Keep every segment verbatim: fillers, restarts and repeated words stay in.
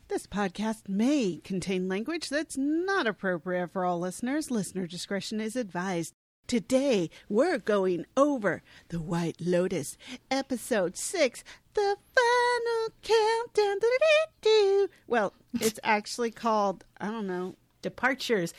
This podcast may contain language that's not appropriate for all listeners. Listener discretion is advised. Today, we're going over The White Lotus, Episode six, The Final Countdown. Well, it's actually called, I don't know, Departures.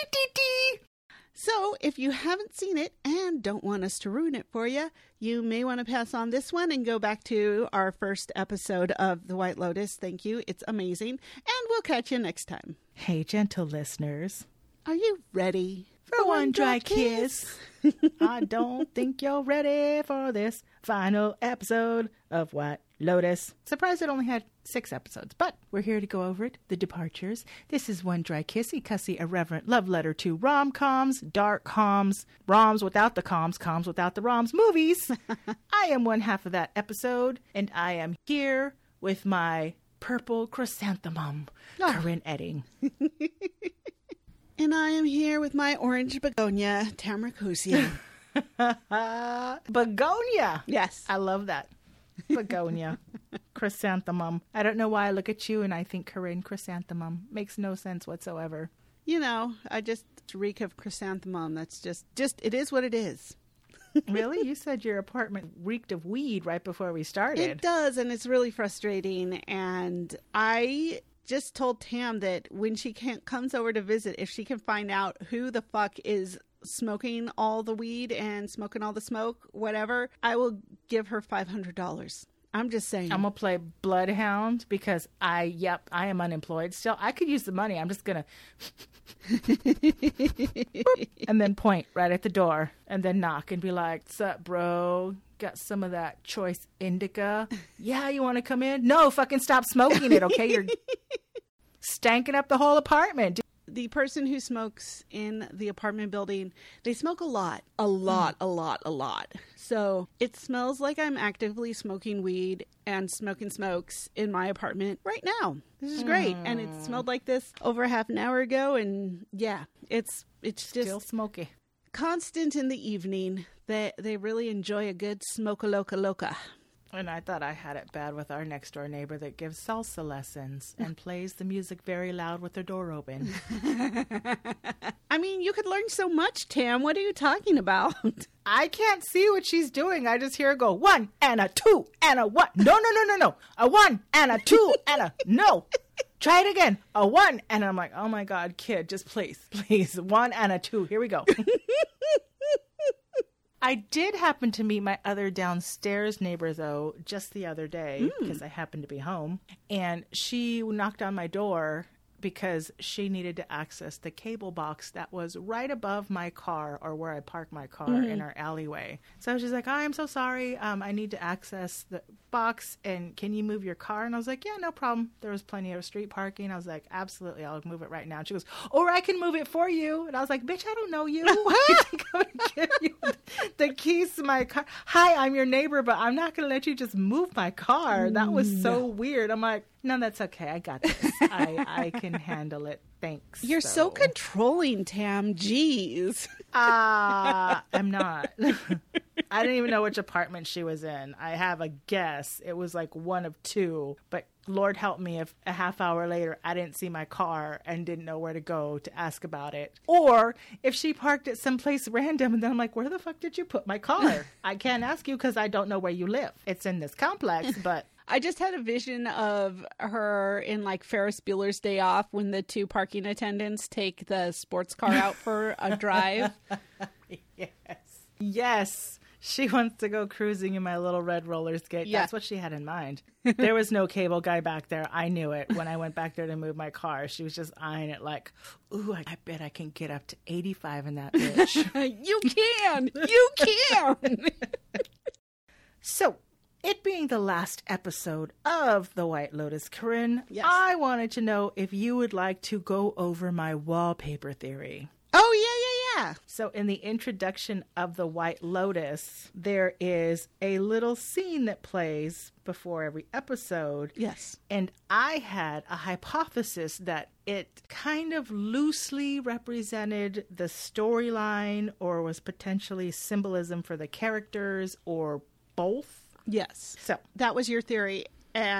So, if you haven't seen it and don't want us to ruin it for you, you may want to pass on this one and go back to our first episode of The White Lotus. Thank you. It's amazing. And we'll catch you next time. Hey, gentle listeners. Are you ready for one dry kiss? I don't think you're ready for this final episode of White Lotus. Surprised it only had six episodes, but we're here to go over it. The departures. This is One Dry Kissy Cussy Irreverent Love Letter to rom-coms, dark coms, roms without the coms, coms without the roms, movies. I am one half of that episode, and I am here with my purple chrysanthemum, oh. Corinne Edding. And I am here with my orange begonia, Tamara Kusia. Begonia. Yes. I love that. Begonia. Chrysanthemum. I don't know why I look at you and I think Corinne chrysanthemum. Makes no sense whatsoever. You know, I just reek of chrysanthemum. That's just, just, it is what it is. Really? You said your apartment reeked of weed right before we started. It does, and it's really frustrating. And I just told Tam that when she can, comes over to visit, if she can find out who the fuck is smoking all the weed and smoking all the smoke, whatever, I will give her five hundred dollars. I'm just saying. I'm going to play Bloodhound because I, yep, I am unemployed still. I could use the money. I'm just going to and then point right at the door and then knock and be like, "What's up, bro? Got some of that choice indica? Yeah, you want to come in? No, fucking stop smoking it, okay? You're stanking up the whole apartment." The person who smokes in the apartment building, they smoke a lot, a lot, mm. a lot, a lot. So it smells like I'm actively smoking weed and smoking smokes in my apartment right now. This is great. Mm. And it smelled like this over half an hour ago. And yeah, it's it's just still smoky. Constant in the evening. They, they really enjoy a good smoke-a loca loca. And I thought I had it bad with our next door neighbor that gives salsa lessons and plays the music very loud with her door open. I mean, you could learn so much, Tam. What are you talking about? I can't see what she's doing. I just hear her go, one and a two and a one. No, no, no, no, no. A one and a two and a no. Try it again. A one. And I'm like, oh my God, kid, just please, please. One and a two. Here we go. I did happen to meet my other downstairs neighbor, though, just the other day, mm. because I happened to be home. And she knocked on my door because she needed to access the cable box that was right above my car or where I park my car mm-hmm. in our alleyway. So she's like, "Oh, I'm so sorry. Um, I need to access the box, and can you move your car?" And I was like, "Yeah, no problem." There was plenty of street parking. I was like, "Absolutely, I'll move it right now." And she goes, "Or I can move it for you." And I was like, "Bitch, I don't know you. Why do you think I'm going to give you the keys to my car? Hi, I'm your neighbor, but I'm not going to let you just move my car." That was so weird. I'm like, "No, that's okay. I got this. I, I can handle it. Thanks." You're so, so controlling, Tam. Jeez. Ah, uh, I'm not. I didn't even know which apartment she was in. I have a guess. It was like one of two. But Lord help me if a half hour later I didn't see my car and didn't know where to go to ask about it. Or if she parked it someplace random and then I'm like, "Where the fuck did you put my car?" I can't ask you because I don't know where you live. It's in this complex, but... I just had a vision of her in like Ferris Bueller's Day Off when the two parking attendants take the sports car out for a drive. Yes. Yes. She wants to go cruising in my little red roller skate. Yeah. That's what she had in mind. There was no cable guy back there. I knew it. When I went back there to move my car, she was just eyeing it like, "Ooh, I bet I can get up to eighty-five in that bitch." You can. You can. So, it being the last episode of The White Lotus, Corinne, yes. I wanted to know if you would like to go over my wallpaper theory. Oh, yeah, yeah, yeah. So in the introduction of The White Lotus, there is a little scene that plays before every episode. Yes. And I had a hypothesis that it kind of loosely represented the storyline or was potentially symbolism for the characters or both. Yes. So that was your theory. And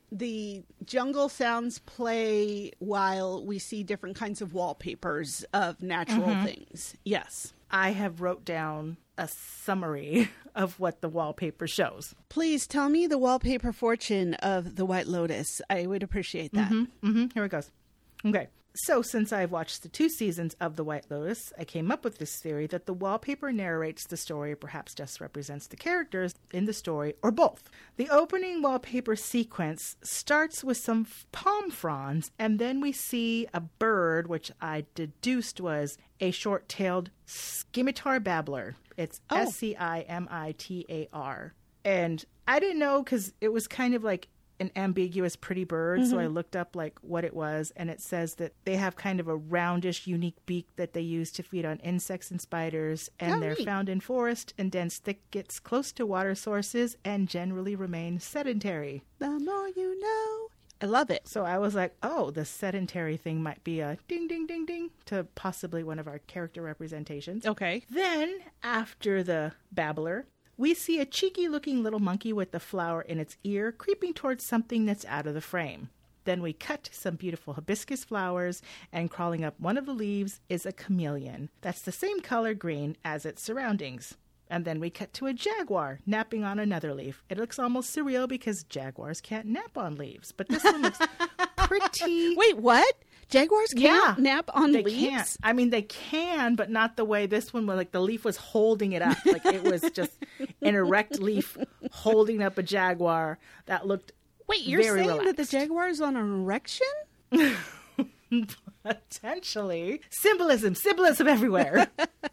the jungle sounds play while we see different kinds of wallpapers of natural mm-hmm. things. Yes. I have wrote down a summary of what the wallpaper shows. Please tell me the wallpaper fortune of the White Lotus. I would appreciate that. Mm-hmm. Mm-hmm. Here it goes. Okay. So since I've watched the two seasons of The White Lotus, I came up with this theory that the wallpaper narrates the story or perhaps just represents the characters in the story, or both. The opening wallpaper sequence starts with some palm fronds, and then we see a bird, which I deduced was a short-tailed scimitar babbler. It's oh. S C I M I T A R. And I didn't know because it was kind of like an ambiguous pretty bird, mm-hmm. so I looked up like what it was, and it says that they have kind of a roundish, unique beak that they use to feed on insects and spiders, and oh, they're neat. Found in forest and dense thickets close to water sources and generally remain sedentary. The more you know. I love it. So I was like, oh, the sedentary thing might be a ding, ding, ding, ding to possibly one of our character representations. Okay. Then, after the babbler, we see a cheeky-looking little monkey with the flower in its ear creeping towards something that's out of the frame. Then we cut to some beautiful hibiscus flowers, and crawling up one of the leaves is a chameleon. That's the same color green as its surroundings. And then we cut to a jaguar napping on another leaf. It looks almost surreal because jaguars can't nap on leaves. But this one looks pretty... Wait, what? Jaguars can't yeah, nap on they leaves? Can't. I mean, they can, but not the way this one was. Like, the leaf was holding it up. Like, it was just an erect leaf holding up a jaguar that looked Wait, you're very saying relaxed. that the jaguar is on an erection? Potentially. Symbolism. Symbolism everywhere.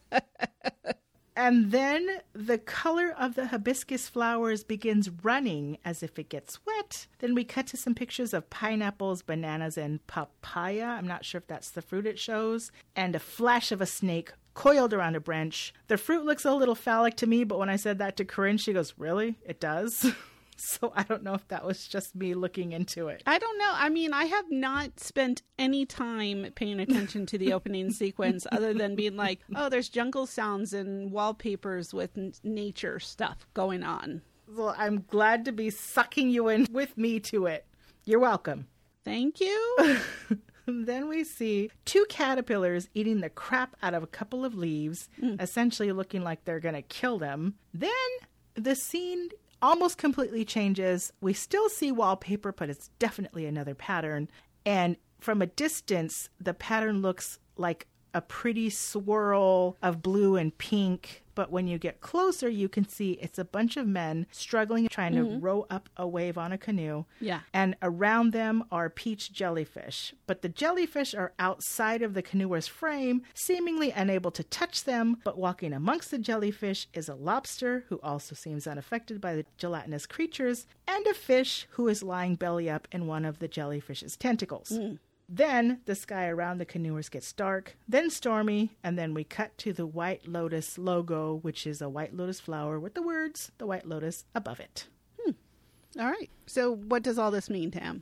And then the color of the hibiscus flowers begins running as if it gets wet. Then we cut to some pictures of pineapples, bananas, and papaya. I'm not sure if that's the fruit it shows. And a flash of a snake coiled around a branch. The fruit looks a little phallic to me, but when I said that to Corinne, she goes, really? It does? So I don't know if that was just me looking into it. I don't know. I mean, I have not spent any time paying attention to the opening sequence other than being like, oh, there's jungle sounds and wallpapers with n- nature stuff going on. Well, I'm glad to be sucking you in with me to it. You're welcome. Thank you. Then we see two caterpillars eating the crap out of a couple of leaves, mm. essentially looking like they're going to kill them. Then the scene almost completely changes. We still see wallpaper, but it's definitely another pattern. And from a distance, the pattern looks like a pretty swirl of blue and pink. But when you get closer, you can see it's a bunch of men struggling, trying mm-hmm. to row up a wave on a canoe. Yeah. And around them are peach jellyfish. But the jellyfish are outside of the canoer's frame, seemingly unable to touch them. But walking amongst the jellyfish is a lobster, who also seems unaffected by the gelatinous creatures, and a fish who is lying belly up in one of the jellyfish's tentacles. Mm. Then the sky around the canoers gets dark, then stormy, and then we cut to the White Lotus logo, which is a white lotus flower with the words, the White Lotus, above it. Hmm. All right. So what does all this mean, Tam?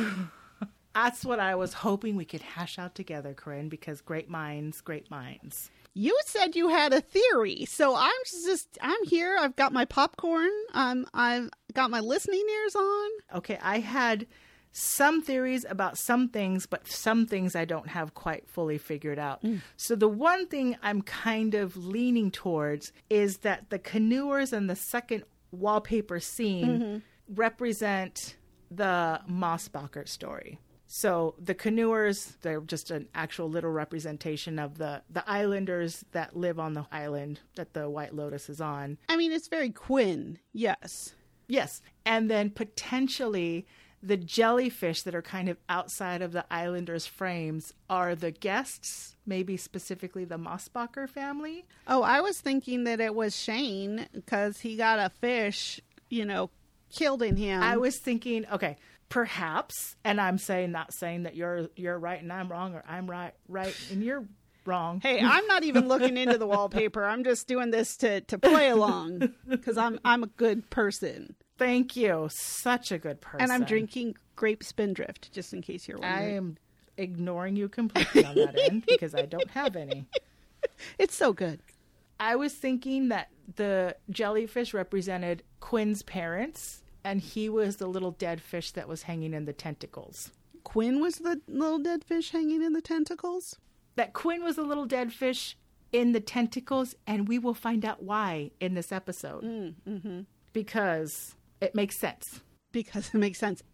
That's what I was hoping we could hash out together, Corinne, because great minds, great minds. You said you had a theory, so I'm just, I'm here. I've got my popcorn. Um, I've got my listening ears on. Okay, I had some theories about some things, but some things I don't have quite fully figured out. Mm. So the one thing I'm kind of leaning towards is that the canoers and the second wallpaper scene mm-hmm. represent the Mossbacher story. So the canoers, they're just an actual literal representation of the, the islanders that live on the island that the White Lotus is on. I mean, it's very Quinn, yes. Yes. And then potentially the jellyfish that are kind of outside of the islanders' frames are the guests, maybe specifically the Mossbacher family. Oh, I was thinking that it was Shane because he got a fish, you know, killed in him. I was thinking, okay, perhaps, and I'm saying, not saying that you're you're right and I'm wrong, or I'm right right and you're wrong. Hey, I'm not even looking into the wallpaper. I'm just doing this to, to play along because I'm I'm a good person. Thank you. Such a good person. And I'm drinking grape Spindrift, just in case you're wondering. I am ignoring you completely on that end because I don't have any. It's so good. I was thinking that the jellyfish represented Quinn's parents, and he was the little dead fish that was hanging in the tentacles. Quinn was the little dead fish hanging in the tentacles? That Quinn was a little dead fish in the tentacles, and we will find out why in this episode. Mm, mm-hmm. Because it makes sense. Because it makes sense.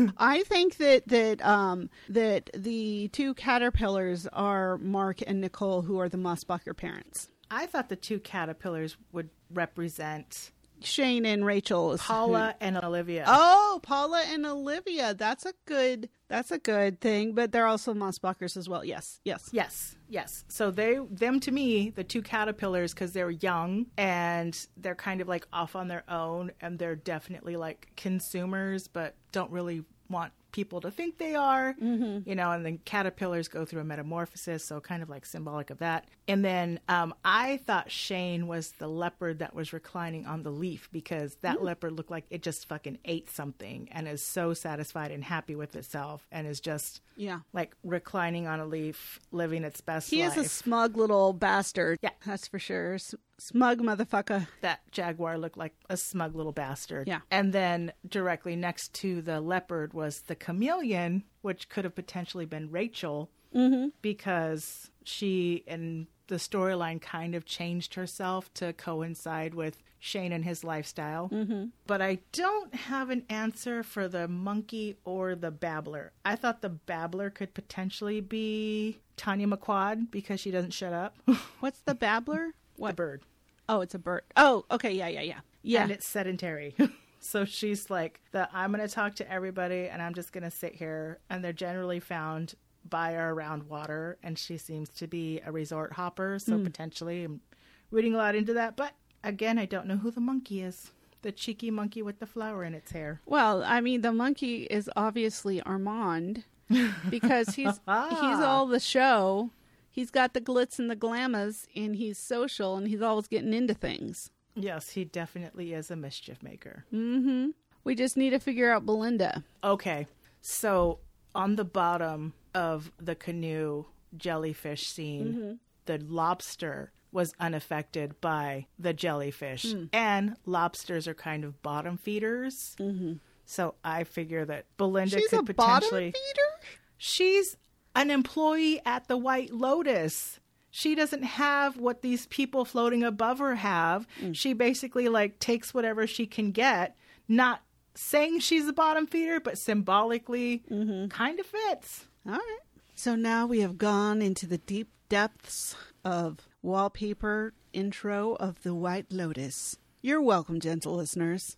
I think that that um, that the two caterpillars are Mark and Nicole, who are the Mossbacher parents. I thought the two caterpillars would represent Shane and Rachel. Paula and Olivia. Oh, Paula and Olivia. That's a good. That's a good thing. But they're also Mossbachers as well. Yes. Yes. Yes. Yes. So they, them to me, the two caterpillars, because they're young and they're kind of like off on their own, and they're definitely like consumers, but don't really want people to think they are, mm-hmm. you know, and then caterpillars go through a metamorphosis, so kind of like symbolic of that. And then um, I thought Shane was the leopard that was reclining on the leaf, because that mm. leopard looked like it just fucking ate something and is so satisfied and happy with itself and is just yeah, like reclining on a leaf, living its best he life. He is a smug little bastard. Yeah. That's for sure. S- smug motherfucker. That jaguar looked like a smug little bastard. Yeah. And then directly next to the leopard was the chameleon, which could have potentially been Rachel, mm-hmm. because she, in the storyline, kind of changed herself to coincide with Shane and his lifestyle. Mm-hmm. But I don't have an answer for the monkey or the babbler. I thought the babbler could potentially be Tanya McQuad, because she doesn't shut up. What's the babbler? What? The bird. Oh, it's a bird. Oh, okay. Yeah, yeah, yeah. Yeah. And it's sedentary. So she's like, the, I'm going to talk to everybody and I'm just going to sit here. And they're generally found by or around water. And she seems to be a resort hopper. So mm. potentially I'm reading a lot into that. But again, I don't know who the monkey is. The cheeky monkey with the flower in its hair. Well, I mean, the monkey is obviously Armand, because he's he's all the show. He's got the glitz and the glamours, and he's social, and he's always getting into things. Yes, he definitely is a mischief maker. Mm-hmm. We just need to figure out Belinda. Okay. So on the bottom of the canoe jellyfish scene, mm-hmm. the lobster was unaffected by the jellyfish. Mm. And lobsters are kind of bottom feeders. Mm-hmm. So I figure that Belinda She's could a potentially... bottom feeder? She's an employee at the White Lotus. She doesn't have what these people floating above her have. Mm. She basically like takes whatever she can get, not saying she's a bottom feeder, but symbolically mm-hmm. kind of fits. All right. So now we have gone into the deep depths of wallpaper intro of the White Lotus. You're welcome, gentle listeners.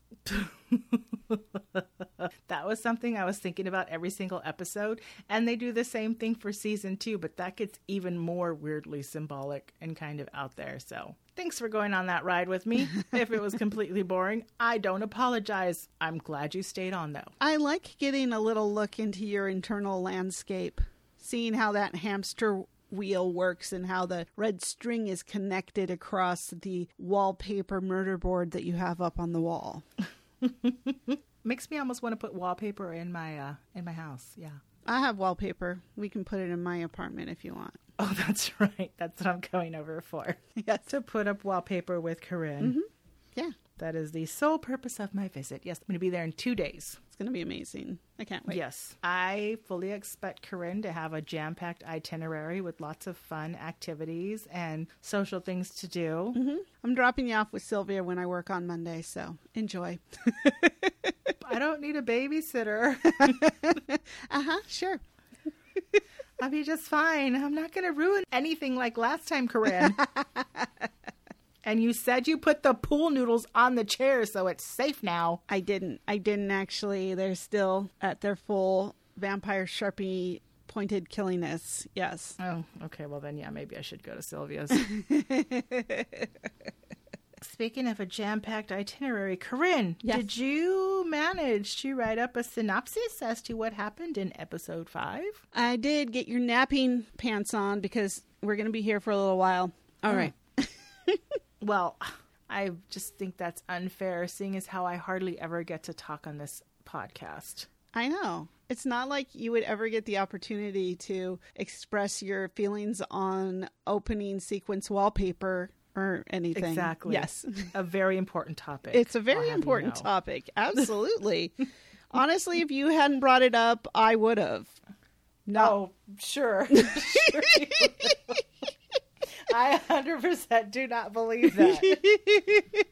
That was something I was thinking about every single episode, and they do the same thing for season two, but that gets even more weirdly symbolic and kind of out there. So thanks for going on that ride with me. If it was completely boring, I don't apologize. I'm glad you stayed on, though. I like getting a little look into your internal landscape, seeing how that hamster wheel works and how the red string is connected across the wallpaper murder board that you have up on the wall. Makes me almost want to put wallpaper in my uh, in my house. Yeah, I have wallpaper. We can put it in my apartment if you want. Oh, that's right. That's what I'm going over for. Yes, to put up wallpaper with Corinne. Mm-hmm. Yeah, that is the sole purpose of my visit. Yes, I'm going to be there in two days. It's going to be amazing. I can't wait. Yes, I fully expect Corinne to have a jam-packed itinerary with lots of fun activities and social things to do. Mm-hmm. I'm dropping you off with Sylvia when I work on Monday, so enjoy. I don't need a babysitter. Uh-huh, sure. I'll be just fine. I'm not going to ruin anything like last time, Corinne. And you said you put the pool noodles on the chair, so it's safe now. I didn't. I didn't actually. They're still at their full vampire Sharpie pointed killingness. Yes. Oh, okay. Well, then, yeah, maybe I should go to Sylvia's. Speaking of a jam-packed itinerary, Corinne, yes. Did you manage to write up a synopsis as to what happened in episode five? I did. Get your napping pants on because we're going to be here for a little while. All oh. right. Well, I just think that's unfair, seeing as how I hardly ever get to talk on this podcast. I know. It's not like you would ever get the opportunity to express your feelings on opening sequence wallpaper or anything. Exactly. Yes. A very important topic. It's a I'll very have you important know. topic. Absolutely. Honestly, if you hadn't brought it up, I would have. No, sure. Sure you will. I one hundred percent do not believe that.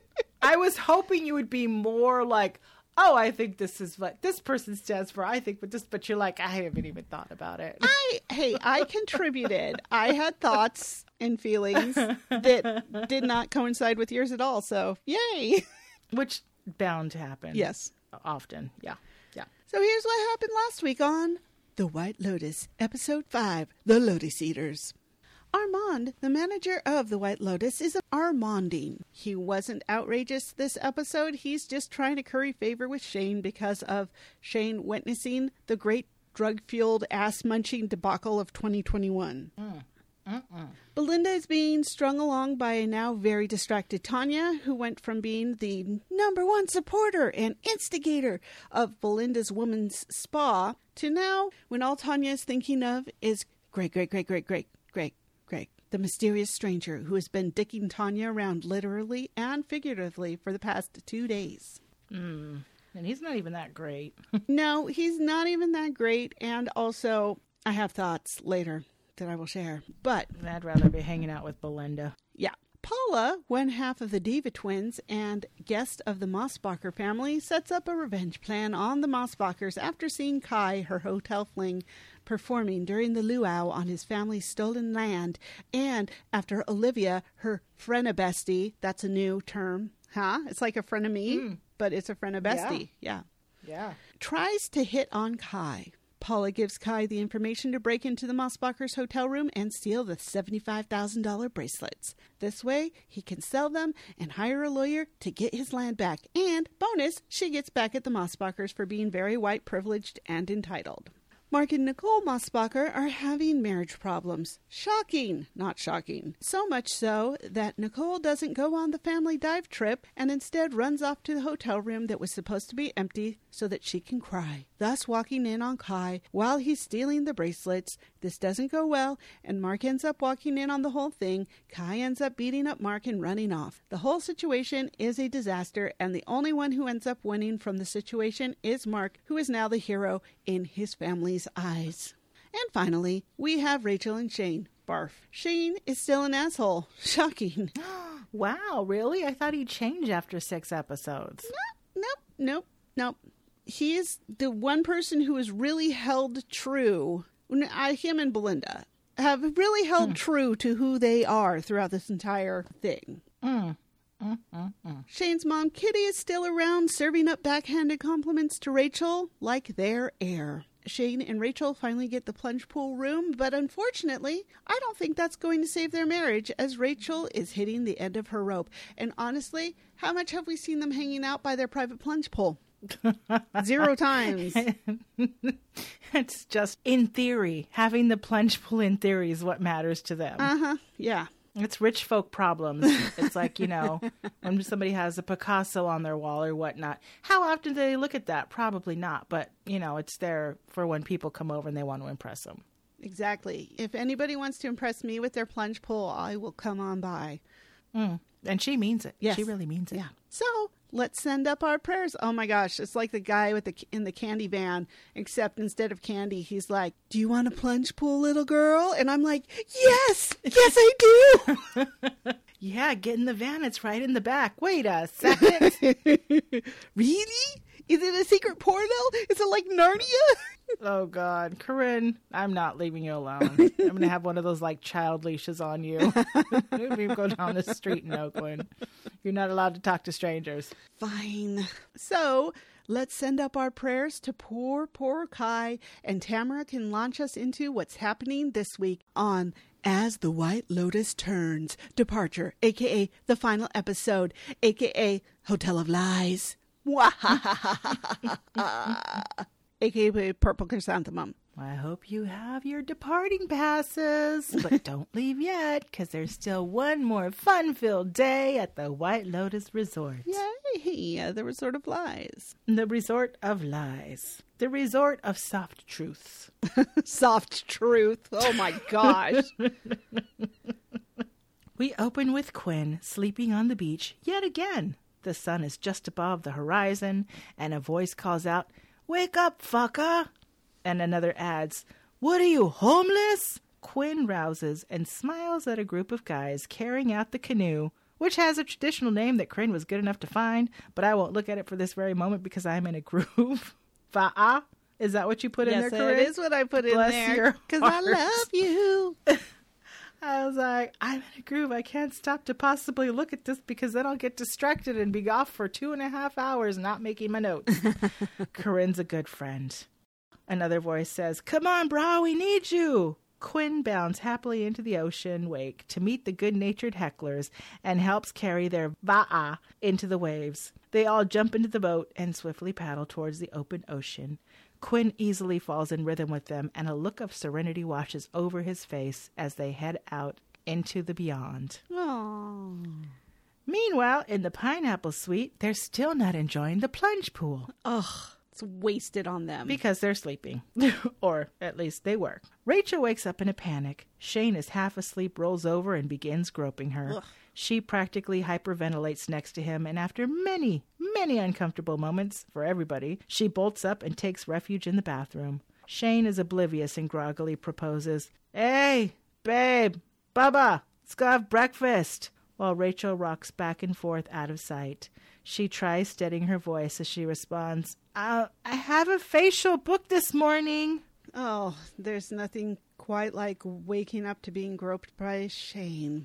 I was hoping you would be more like, oh, I think this is what this person stands for. I think, but this, but you're like, I haven't even thought about it. I hey, I contributed. I had thoughts and feelings that did not coincide with yours at all. So, yay. Which bound to happen. Yes. Often. Yeah. Yeah. So here's what happened last week on The White Lotus, Episode five, The Lotus Eaters. Armand, the manager of the White Lotus, is Armanding. He wasn't outrageous this episode. He's just trying to curry favor with Shane because of Shane witnessing the great drug-fueled ass-munching debacle of twenty twenty-one. Mm. Mm-mm. Belinda is being strung along by a now very distracted Tanya, who went from being the number one supporter and instigator of Belinda's woman's spa to now, when all Tanya is thinking of is Greg, Greg, Greg, Greg, Greg, Greg, Greg, the mysterious stranger who has been dicking Tanya around literally and figuratively for the past two days. Mm. And he's not even that great. No, he's not even that great, and also, I have thoughts later that I will share. But I'd rather be hanging out with Belinda. yeah. Paula, one half of the Diva twins and guest of the Mossbacher family, sets up a revenge plan on the Mossbachers after seeing Kai, her hotel fling, performing during the luau on his family's stolen land, and after Olivia, her frenabestie, that's a new term, huh? It's like a frenemy, mm. but it's a frenabestie. Yeah. Yeah. Tries to hit on Kai. Paula gives Kai the information to break into the Mossbachers' hotel room and steal the seventy-five thousand dollars bracelets. This way, he can sell them and hire a lawyer to get his land back. And, bonus, she gets back at the Mossbachers for being very white, privileged, and entitled. Mark and Nicole Mossbacher are having marriage problems. Shocking, not shocking. So much so that Nicole doesn't go on the family dive trip and instead runs off to the hotel room that was supposed to be empty so that she can cry, thus walking in on Kai while he's stealing the bracelets. This doesn't go well, and Mark ends up walking in on the whole thing. Kai ends up beating up Mark and running off. The whole situation is a disaster, and the only one who ends up winning from the situation is Mark, who is now the hero in his family's eyes. And finally, we have Rachel and Shane. Barf. Shane is still an asshole. Shocking. Wow, really? I thought he'd change after six episodes. Nope, nope, nope, nope. He is the one person who has really held true, uh, him and Belinda, have really held mm. true to who they are throughout this entire thing. Mm. Mm, mm, mm. Shane's mom, Kitty, is still around serving up backhanded compliments to Rachel like their heir. Shane and Rachel finally get the plunge pool room, but unfortunately, I don't think that's going to save their marriage as Rachel is hitting the end of her rope. And honestly, how much have we seen them hanging out by their private plunge pool? Zero times. It's just, in theory, having the plunge pool in theory is what matters to them. Uh-huh, yeah. It's rich folk problems. It's like, you know, when somebody has a Picasso on their wall or whatnot. How often do they look at that? Probably not. But, you know, it's there for when people come over and they want to impress them. Exactly. If anybody wants to impress me with their plunge pool, I will come on by. Mm. And she means it. Yes. She really means it. Yeah. So let's send up our prayers. Oh my gosh, it's like the guy with the in the candy van, except instead of candy, he's like, "Do you want a plunge pool, little girl?" And I'm like, "Yes, yes, I do." Yeah, get in the van. It's right in the back. Wait a second. Really? Is it a secret portal? Is it like Narnia? Oh, God. Corinne, I'm not leaving you alone. I'm going to have one of those, like, child leashes on you. We go down the street in Oakland. You're not allowed to talk to strangers. Fine. So, let's send up our prayers to poor, poor Kai, and Tamara can launch us into what's happening this week on As the White Lotus Turns, Departure, a k a the final episode, a k a Hotel of Lies. A K A Purple Chrysanthemum. I hope you have your departing passes, but don't leave yet, because there's still one more fun-filled day at the White Lotus Resort. Yay! The Resort of Lies. The Resort of Lies. The Resort of Soft Truths. Soft Truth. Oh, my gosh. We open with Quinn sleeping on the beach yet again. The sun is just above the horizon, and a voice calls out, "Wake up, fucker!" And another adds, "What are you, homeless?" Quinn rouses and smiles at a group of guys carrying out the canoe, which has a traditional name that Crane was good enough to find, but I won't look at it for this very moment because I'm in a groove. Va'a? Is that what you put yes, in there, Corinne? Yes, it is what I put Bless in there. Because I love you. I was like, I'm in a groove. I can't stop to possibly look at this because then I'll get distracted and be off for two and a half hours not making my notes. Corinne's a good friend. Another voice says, "Come on, brah, we need you." Quinn bounds happily into the ocean wake to meet the good-natured hecklers and helps carry their va'a into the waves. They all jump into the boat and swiftly paddle towards the open ocean. Quinn easily falls in rhythm with them, and a look of serenity washes over his face as they head out into the beyond. Aww. Meanwhile, in the pineapple suite, they're still not enjoying the plunge pool. Ugh. It's wasted on them. Because they're sleeping. Or at least they were. Rachel wakes up in a panic. Shane is half asleep, rolls over, and begins groping her. Ugh. She practically hyperventilates next to him, and after many, many uncomfortable moments for everybody, she bolts up and takes refuge in the bathroom. Shane is oblivious and groggily proposes, "Hey, babe, Bubba, let's go have breakfast," while Rachel rocks back and forth out of sight. She tries steadying her voice as she responds, uh, I have a facial booked this morning. Oh, there's nothing quite like waking up to being groped by Shane.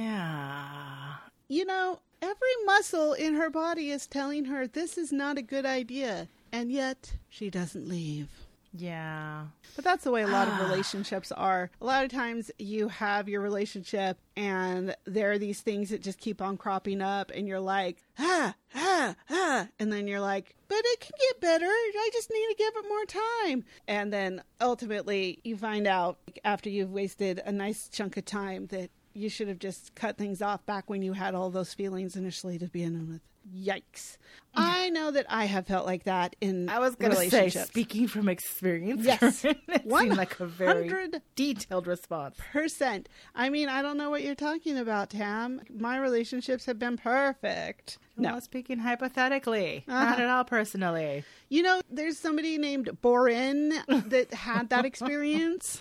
Yeah. You know, every muscle in her body is telling her this is not a good idea, and yet she doesn't leave. Yeah. But that's the way a lot of relationships are. A lot of times you have your relationship and there are these things that just keep on cropping up and you're like, ah, ah, ah. And then you're like, but it can get better. I just need to give it more time. And then ultimately you find out after you've wasted a nice chunk of time that you should have just cut things off back when you had all those feelings initially to begin with. Yikes. I know that I have felt like that in I was going to say, speaking from experience, yes, it seemed like a very detailed response. Percent. I mean, I don't know what you're talking about, Tam. My relationships have been perfect. No, speaking hypothetically, uh-huh. Not at all personally. You know, there's somebody named Borin that had that experience.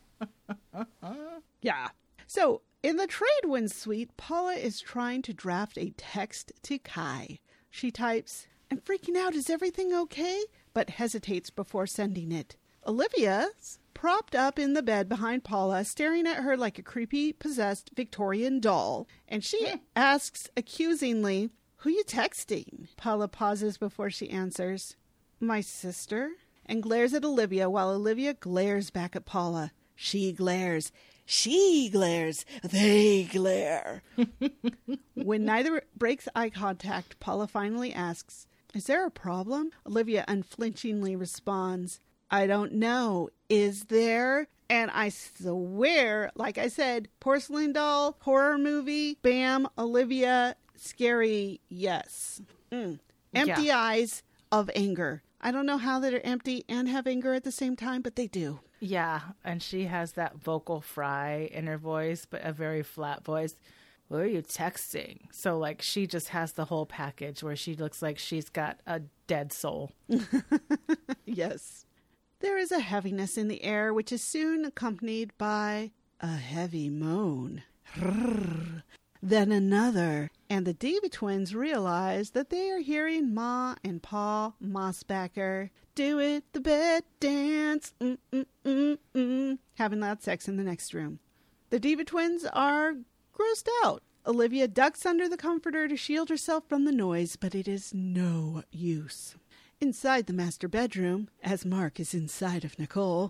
Yeah. So, in the Tradewinds suite, Paula is trying to draft a text to Kai. She types, "I'm freaking out, is everything okay?" but hesitates before sending it. Olivia's propped up in the bed behind Paula, staring at her like a creepy, possessed Victorian doll, and she asks accusingly, "Who you texting?" Paula pauses before she answers, "My sister," and glares at Olivia while Olivia glares back at Paula. She glares. She glares. They glare. When neither breaks eye contact, Paula finally asks, "Is there a problem?" Olivia unflinchingly responds, "I don't know. Is there?" And I swear, like I said, porcelain doll, horror movie, bam, Olivia, scary, yes. Mm. Empty yeah. eyes of anger. I don't know how they're empty and have anger at the same time, but they do. Yeah, and she has that vocal fry in her voice, but a very flat voice. "What are you texting?" So, like, she just has the whole package where she looks like she's got a dead soul. Yes. There is a heaviness in the air, which is soon accompanied by a heavy moan. Then another, and the Diva twins realize that they are hearing Ma and Pa Mossbacker do it, the bed dance, mm, mm, mm, mm, having loud sex in the next room. The Diva twins are grossed out. Olivia ducks under the comforter to shield herself from the noise, but it is no use. Inside the master bedroom, as Mark is inside of Nicole,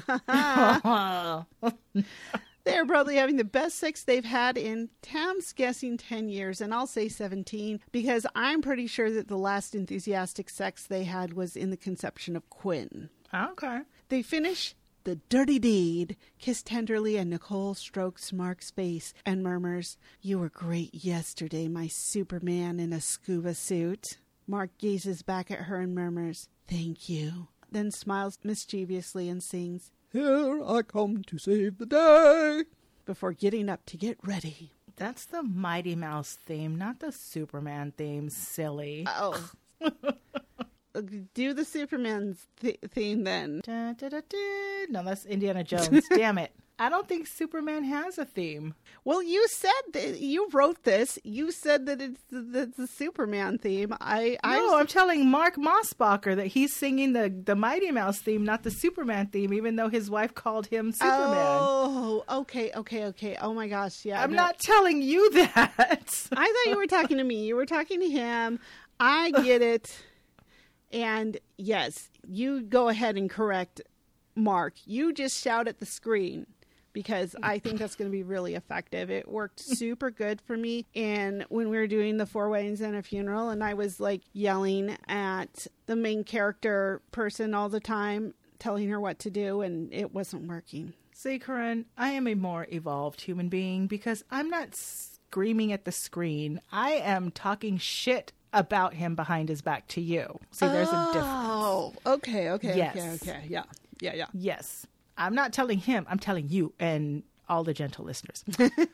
they're probably having the best sex they've had in, Tam's guessing ten years, and I'll say seventeen, because I'm pretty sure that the last enthusiastic sex they had was in the conception of Quinn. Okay. They finish the dirty deed, kiss tenderly, and Nicole strokes Mark's face and murmurs, "You were great yesterday, my Superman in a scuba suit." Mark gazes back at her and murmurs, "Thank you," then smiles mischievously and sings, "Here I come to save the day," before getting up to get ready. That's the Mighty Mouse theme, not the Superman theme, silly. Oh. Do the Superman's th- theme then. Da, da, da, da. No, that's Indiana Jones. Damn it. I don't think Superman has a theme. Well, you said that you wrote this. You said that it's the, the Superman theme. I, I No, I'm telling Mark Mossbacher that he's singing the, the Mighty Mouse theme, not the Superman theme, even though his wife called him Superman. Oh, okay, okay, okay. Oh my gosh, yeah. I'm no. not telling you that. I thought you were talking to me. You were talking to him. I get it. And yes, you go ahead and correct Mark. You just shout at the screen, because I think that's going to be really effective. It worked super good for me. And when we were doing the Four Weddings and a Funeral, and I was like yelling at the main character person all the time, telling her what to do, and it wasn't working. See, Corinne, I am a more evolved human being because I'm not screaming at the screen. I am talking shit about him behind his back to you. See, there's oh, a difference. Oh, okay, okay, Yes. okay, okay. Yeah, yeah, yeah. Yes. I'm not telling him. I'm telling you and all the gentle listeners.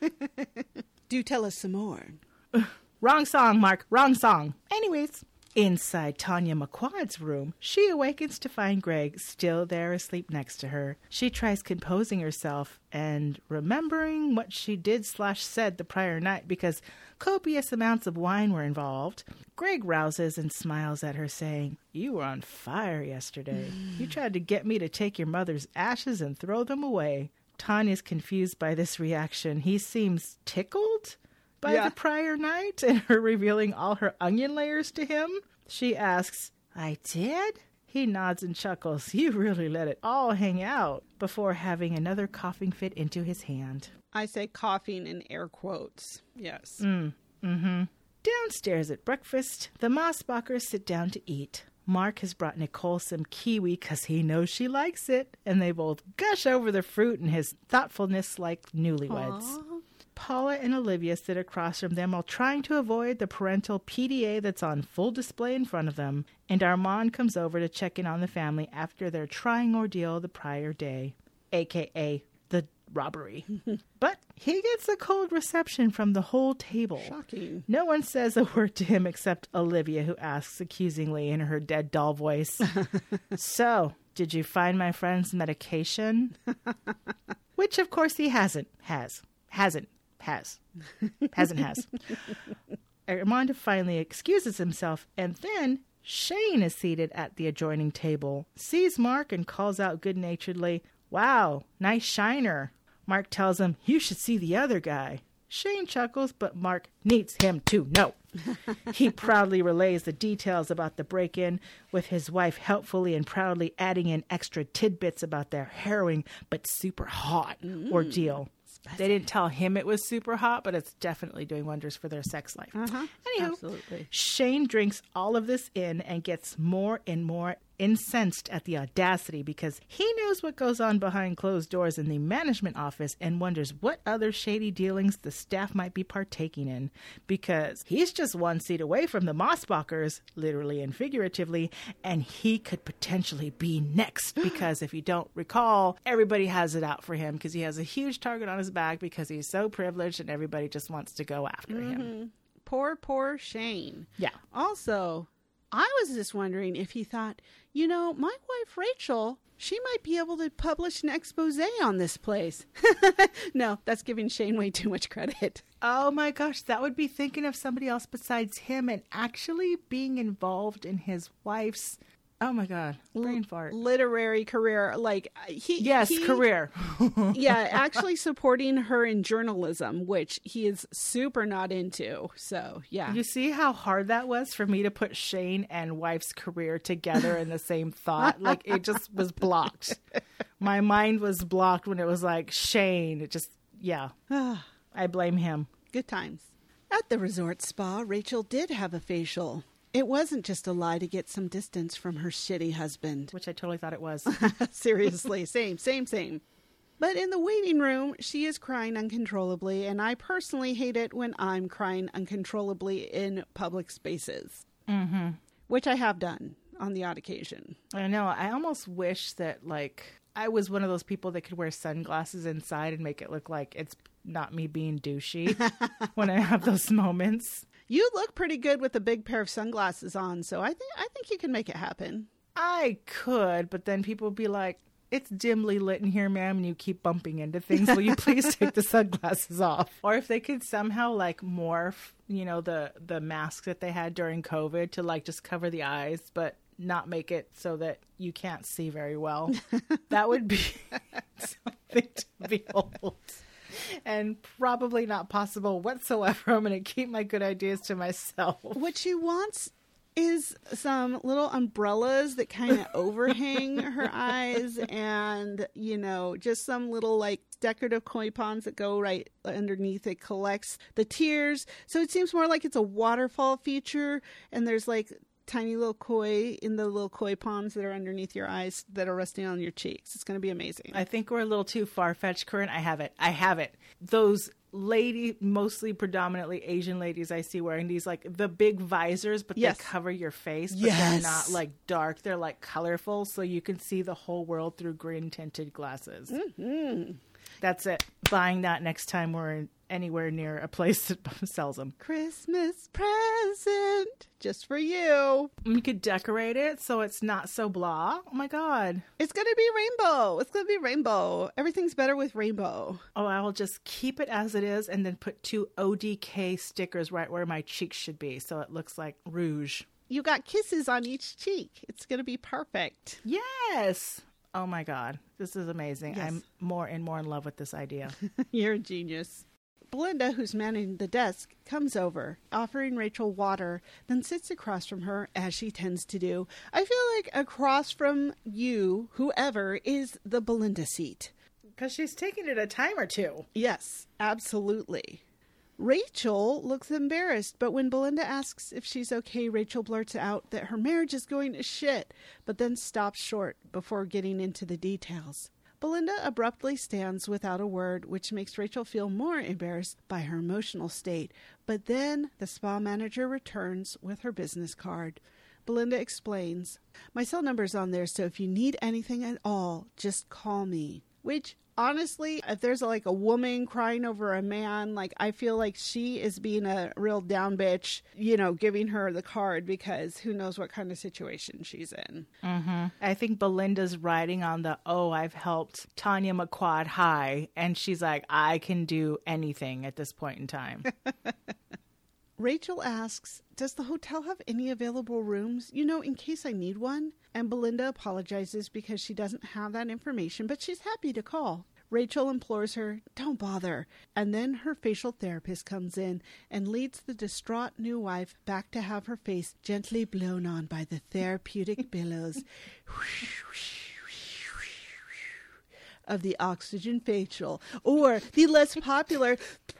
Do tell us some more. Wrong song, Mark. Wrong song. Anyways, inside Tanya McQuad's room, she awakens to find Greg still there asleep next to her. She tries composing herself and remembering what she did slash said the prior night because copious amounts of wine were involved. Greg rouses and smiles at her, saying, "You were on fire yesterday. You tried to get me to take your mother's ashes and throw them away." Tanya's confused by this reaction. He seems tickled by Yeah. the prior night and her revealing all her onion layers to him. She asks, "I did?" He nods and chuckles. You really let it all hang out, before having another coughing fit into his hand. I say coughing in air quotes. Yes. Mm, mm-hmm. Downstairs at breakfast, the Mossbachers sit down to eat. Mark has brought Nicole some kiwi because he knows she likes it, and they both gush over the fruit and his thoughtfulness like newlyweds. Aww. Paula and Olivia sit across from them while trying to avoid the parental P D A that's on full display in front of them, and Armand comes over to check in on the family after their trying ordeal the prior day, a k a the robbery. But he gets a cold reception from the whole table. Shocking. No one says a word to him except Olivia, who asks accusingly in her dead doll voice, "So, did you find my friend's medication?" Which, of course, he hasn't. Has. Hasn't. Has. Hasn't has. Armand finally excuses himself, and then Shane is seated at the adjoining table, sees Mark, and calls out good-naturedly, "Wow, nice shiner." Mark tells him, "You should see the other guy." Shane chuckles, but Mark needs him to know. He proudly relays the details about the break-in, with his wife helpfully and proudly adding in extra tidbits about their harrowing but super hot mm. ordeal. They didn't tell him it was super hot, but it's definitely doing wonders for their sex life. Uh-huh. Anywho, Absolutely. Shane drinks all of this in and gets more and more incensed at the audacity because he knows what goes on behind closed doors in the management office and wonders what other shady dealings the staff might be partaking in, because he's just one seat away from the Mossbachers, literally and figuratively, and he could potentially be next because if you don't recall, everybody has it out for him because he has a huge target on his back because he's so privileged and everybody just wants to go after Mm-hmm. him. Poor, poor Shane. Yeah. Also, I was just wondering if he thought, you know, my wife Rachel, she might be able to publish an expose on this place. No, that's giving Shane way too much credit. Oh my gosh, that would be thinking of somebody else besides him and actually being involved in his wife's, oh my God, brain fart. Literary career. Like, he. Yes, he, career. Yeah, actually supporting her in journalism, which he is super not into. So, yeah. You see how hard that was for me to put Shane and wife's career together in the same thought? Like, it just was blocked. My mind was blocked when it was like, Shane. It just, yeah. I blame him. Good times. At the resort spa, Rachel did have a facial. It wasn't just a lie to get some distance from her shitty husband. Which I totally thought it was. Seriously, same, same, same. But in the waiting room, she is crying uncontrollably, and I personally hate it when I'm crying uncontrollably in public spaces. Mm-hmm. Which I have done on the odd occasion. I know. I almost wish that, like, I was one of those people that could wear sunglasses inside and make it look like it's not me being douchey when I have those moments. You look pretty good with a big pair of sunglasses on, so I think I think you can make it happen. I could, but then people would be like, it's dimly lit in here, ma'am, and you keep bumping into things. Will you please take the sunglasses off? Or if they could somehow like morph, you know, the, the mask that they had during COVID to like just cover the eyes, but not make it so that you can't see very well. That would be something to behold. And probably not possible whatsoever. I'm going to keep my good ideas to myself. What she wants is some little umbrellas that kind of overhang her eyes, and, you know, just some little like decorative koi ponds that go right underneath. It collects the tears. So it seems more like it's a waterfall feature, and there's like tiny little koi in the little koi ponds that are underneath your eyes that are resting on your cheeks. It's going to be amazing. I think we're a little too far-fetched, Corinne. I have it. I have it. Those lady, mostly predominantly Asian ladies I see wearing these, like the big visors, but yes. they cover your face, but yes. they're not like dark. They're like colorful, so you can see the whole world through green tinted glasses. Mm-hmm. That's it. Buying that next time we're in anywhere near a place that sells them. Christmas present just for you. You could decorate it so it's not so blah. Oh my God. It's going to be rainbow. It's going to be rainbow. Everything's better with rainbow. Oh, I will just keep it as it is and then put two O D K stickers right where my cheeks should be so it looks like rouge. You got kisses on each cheek. It's going to be perfect. Yes. Oh my God. This is amazing. Yes. I'm more and more in love with this idea. You're a genius. Belinda, who's manning the desk, comes over, offering Rachel water, then sits across from her, as she tends to do. I feel like across from you, whoever, is the Belinda seat. Because she's taking it a time or two. Yes, absolutely. Rachel looks embarrassed, but when Belinda asks if she's okay, Rachel blurts out that her marriage is going to shit, but then stops short before getting into the details. Belinda abruptly stands without a word, which makes Rachel feel more embarrassed by her emotional state. But then the spa manager returns with her business card. Belinda explains, "My cell number's on there, so if you need anything at all, just call me." Which, honestly, if there's like a woman crying over a man, like I feel like she is being a real down bitch, you know, giving her the card because who knows what kind of situation she's in. Mm-hmm. I think Belinda's riding on the, oh, I've helped Tanya McQuad high. And she's like, I can do anything at this point in time. Rachel asks, does the hotel have any available rooms, you know, in case I need one? And Belinda apologizes because she doesn't have that information, but she's happy to call. Rachel implores her, don't bother. And then her facial therapist comes in and leads the distraught new wife back to have her face gently blown on by the therapeutic billows of the oxygen facial, or the less popular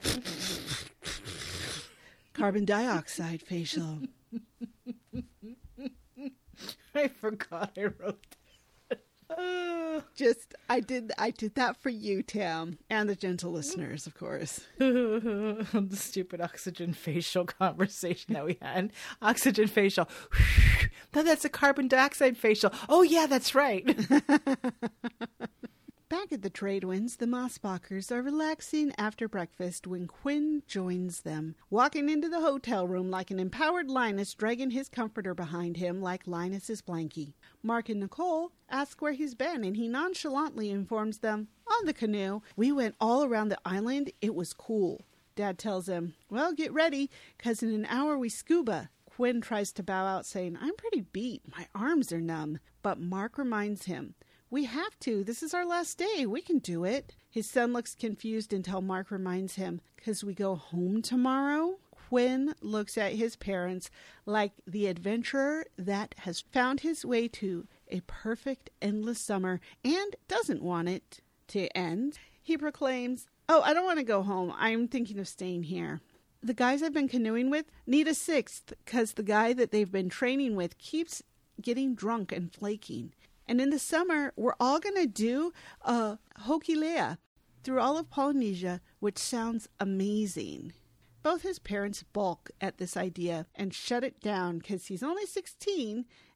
carbon dioxide facial. I forgot I wrote that. Uh, Just, I did I did that for you, Tam, and the gentle listeners, of course. the stupid oxygen facial conversation that we had. Oxygen facial. No, that's a carbon dioxide facial. Oh, yeah, that's right. Back at the Tradewinds, the Mossbachers are relaxing after breakfast when Quinn joins them, walking into the hotel room like an empowered Linus, dragging his comforter behind him like Linus's blankie. Mark and Nicole ask where he's been, and he nonchalantly informs them, on the canoe. We went all around the island. It was cool. Dad tells him, well, get ready, because in an hour we scuba. Quinn tries to bow out, saying, I'm pretty beat. My arms are numb. But Mark reminds him, we have to. This is our last day. We can do it. His son looks confused until Mark reminds him, because we go home tomorrow? Quinn looks at his parents like the adventurer that has found his way to a perfect endless summer and doesn't want it to end. He proclaims, oh, I don't want to go home. I'm thinking of staying here. The guys I've been canoeing with need a sixth because the guy that they've been training with keeps getting drunk and flaking. And in the summer, we're all going to do a hokulea through all of Polynesia, which sounds amazing. Both his parents balk at this idea and shut it down because he's only sixteen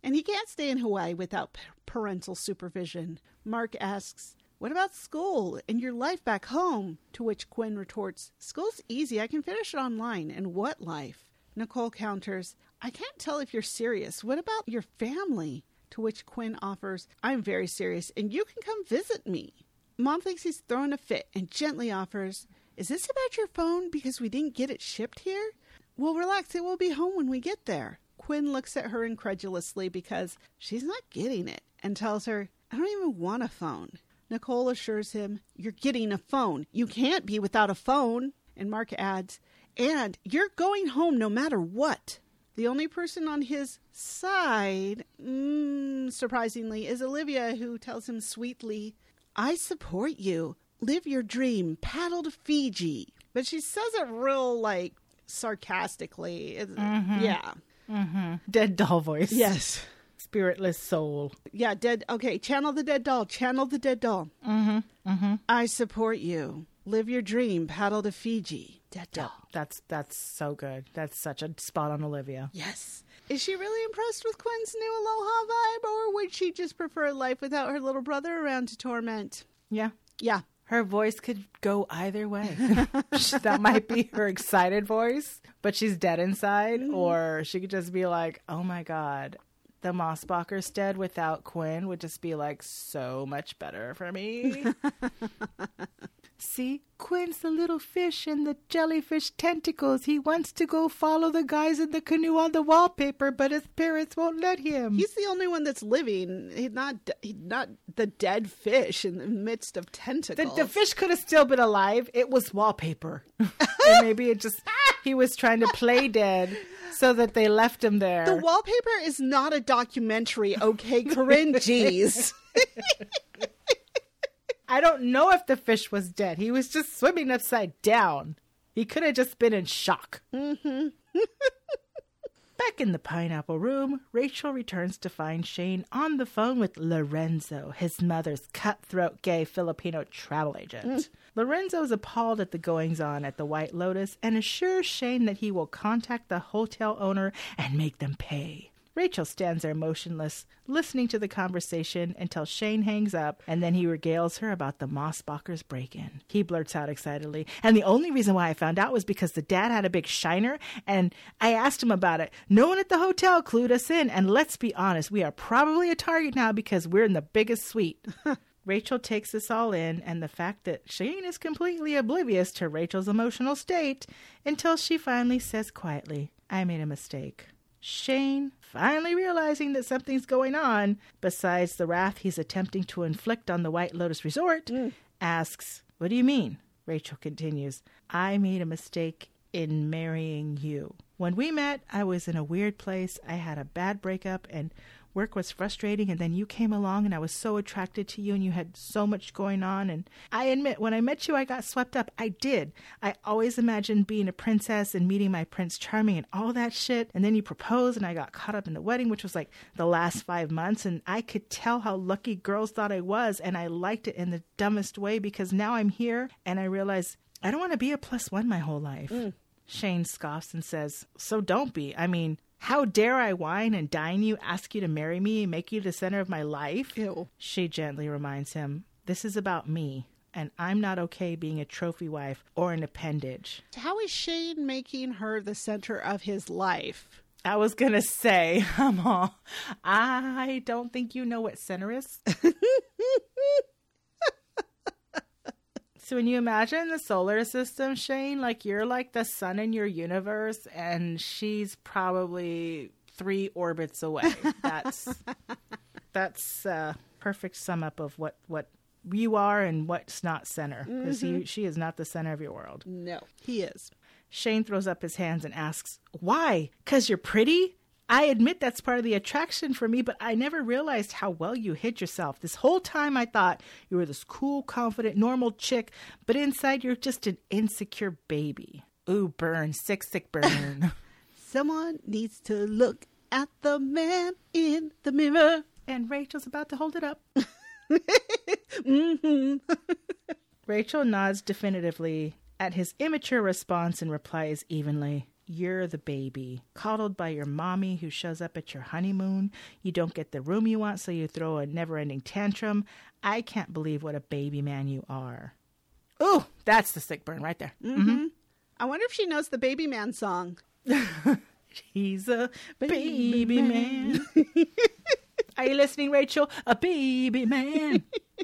and he can't stay in Hawaii without p- parental supervision. Mark asks, what about school and your life back home? To which Quinn retorts, school's easy. I can finish it online. And what life? Nicole counters, I can't tell if you're serious. What about your family? To which Quinn offers, I'm very serious and you can come visit me. Mom thinks he's throwing a fit and gently offers, is this about your phone because we didn't get it shipped here? Well, relax. It will be home when we get there. Quinn looks at her incredulously because she's not getting it and tells her, I don't even want a phone. Nicole assures him, you're getting a phone. You can't be without a phone. And Mark adds, and you're going home no matter what. The only person on his side, mm, surprisingly, is Olivia, who tells him sweetly, I support you. Live your dream. Paddle to Fiji. But she says it real, like, sarcastically. Mm-hmm. Yeah. Mm-hmm. Dead doll voice. Yes. Spiritless soul. Yeah, dead. Okay, channel the dead doll. Channel the dead doll. Mm-hmm. Mm-hmm. I support you. Live your dream. Paddle to Fiji. Dead doll. Yep. That's that's so good. That's such a spot on Olivia. Yes. Is she really impressed with Quinn's new Aloha vibe, or would she just prefer a life without her little brother around to torment? Yeah. Yeah. Her voice could go either way. That might be her excited voice, but she's dead inside. Mm. Or she could just be like, oh my God, the Mossbachers dead without Quinn would just be like so much better for me. See, Quinn's the little fish in the jellyfish tentacles. He wants to go follow the guys in the canoe on the wallpaper, but his parents won't let him. He's the only one that's living. He's not he's not the dead fish in the midst of tentacles. The, the fish could have still been alive. It was wallpaper. And maybe it just, he was trying to play dead so that they left him there. The wallpaper is not a documentary, okay, Corinne? Jeez. I don't know if the fish was dead. He was just swimming upside down. He could have just been in shock. Mm-hmm. Back in the pineapple room, Rachel returns to find Shane on the phone with Lorenzo, his mother's cutthroat gay Filipino travel agent. Mm. Lorenzo is appalled at the goings-on at the White Lotus and assures Shane that he will contact the hotel owner and make them pay. Rachel stands there motionless, listening to the conversation until Shane hangs up, and then he regales her about the Mossbachers break-in. He blurts out excitedly, and the only reason why I found out was because the dad had a big shiner, and I asked him about it. No one at the hotel clued us in, and let's be honest, we are probably a target now because we're in the biggest suite. Rachel takes this all in, and the fact that Shane is completely oblivious to Rachel's emotional state until she finally says quietly, I made a mistake. Shane, finally realizing that something's going on, besides the wrath he's attempting to inflict on the White Lotus Resort, mm. asks, what do you mean? Rachel continues, I made a mistake in marrying you. When we met, I was in a weird place. I had a bad breakup and work was frustrating, and then you came along and I was so attracted to you and you had so much going on, and I admit when I met you I got swept up. I did. I always imagined being a princess and meeting my Prince Charming and all that shit, and then you proposed and I got caught up in the wedding, which was like the last five months, and I could tell how lucky girls thought I was, and I liked it in the dumbest way because now I'm here and I realize I don't want to be a plus one my whole life. Mm. Shane scoffs and says, so don't be. I mean, how dare I whine and dine you, ask you to marry me, and make you the center of my life? Ew. She gently reminds him, this is about me, and I'm not okay being a trophy wife or an appendage. How is Shane making her the center of his life? I was going to say, I'm all, I don't think you know what center is. So when you imagine the solar system, Shane, like you're like the sun in your universe, and she's probably three orbits away. That's that's a perfect sum up of what, what you are and what's not center. Because mm-hmm. she is not the center of your world. No, he is. Shane throws up his hands and asks, why? 'Cause you're pretty? I admit that's part of the attraction for me, but I never realized how well you hid yourself. This whole time I thought you were this cool, confident, normal chick, but inside you're just an insecure baby. Ooh, burn, sick, sick burn. Someone needs to look at the man in the mirror. And Rachel's about to hold it up. mm-hmm. Rachel nods definitively at his immature response and replies evenly, You're the baby, coddled by your mommy who shows up at your honeymoon. You don't get the room you want, so you throw a never-ending tantrum. I can't believe what a baby man you are. Ooh, that's the sick burn right there. Mm-hmm. Mm-hmm. I wonder if she knows the Baby Man song. He's a baby, baby man. man. Are you listening, Rachel? A baby man.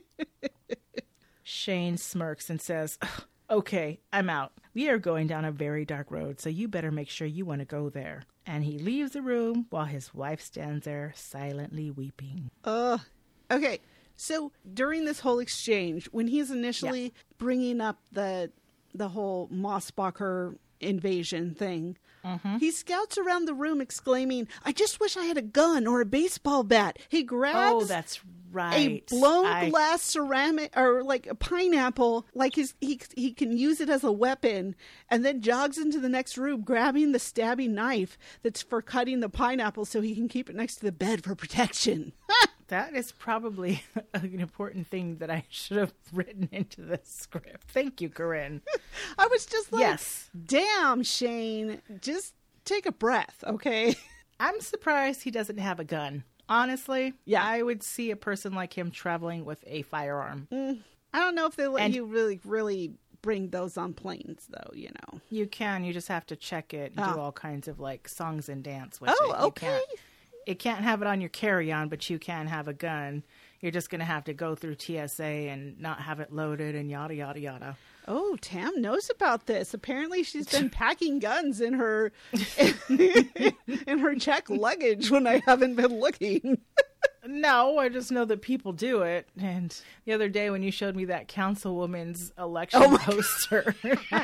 Shane smirks and says, okay, I'm out. We are going down a very dark road, so you better make sure you want to go there. And he leaves the room while his wife stands there silently weeping. Uh, okay, so during this whole exchange, when he's initially yeah. bringing up the the whole Mossbacher invasion thing, mm-hmm. he scouts around the room exclaiming, I just wish I had a gun or a baseball bat. He grabs oh, that's right. a blown I... glass ceramic or like a pineapple, like his he he can use it as a weapon, and then jogs into the next room grabbing the stabbing knife that's for cutting the pineapple so he can keep it next to the bed for protection. That is probably an important thing that I should have written into the script. Thank you, Corinne. I was just like, yes. Damn, Shane, just take a breath, okay? I'm surprised he doesn't have a gun. Honestly, yeah. I would see a person like him traveling with a firearm. Mm, I don't know if they let and you really, really bring those on planes, though, you know. You can. You just have to check it and oh. do all kinds of, like, songs and dance with oh, it. You okay. Can't, it can't have it on your carry-on, but you can have a gun. You're just going to have to go through T S A and not have it loaded and yada, yada, yada. Oh, Tam knows about this. Apparently she's been packing guns in her in her checked luggage when I haven't been looking. No, I just know that people do it. And the other day when you showed me that councilwoman's election oh poster,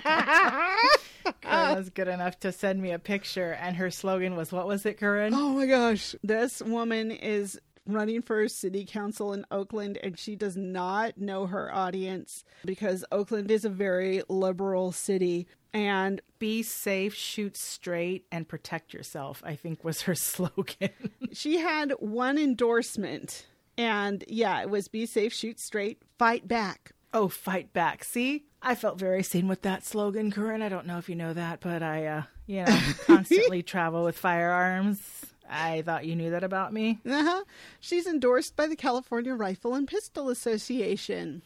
Corinne was good enough to send me a picture, and her slogan was, what was it, Corinne? Oh my gosh. This woman is running for city council in Oakland, and she does not know her audience because Oakland is a very liberal city. And be safe, shoot straight, and protect yourself, I think was her slogan. She had one endorsement, and yeah, it was be safe, shoot straight, fight back. Oh, fight back. See, I felt very seen with that slogan, Corinne. I don't know if you know that, but I, uh, you know, constantly travel with firearms. I thought you knew that about me. Uh-huh. She's endorsed by the California Rifle and Pistol Association.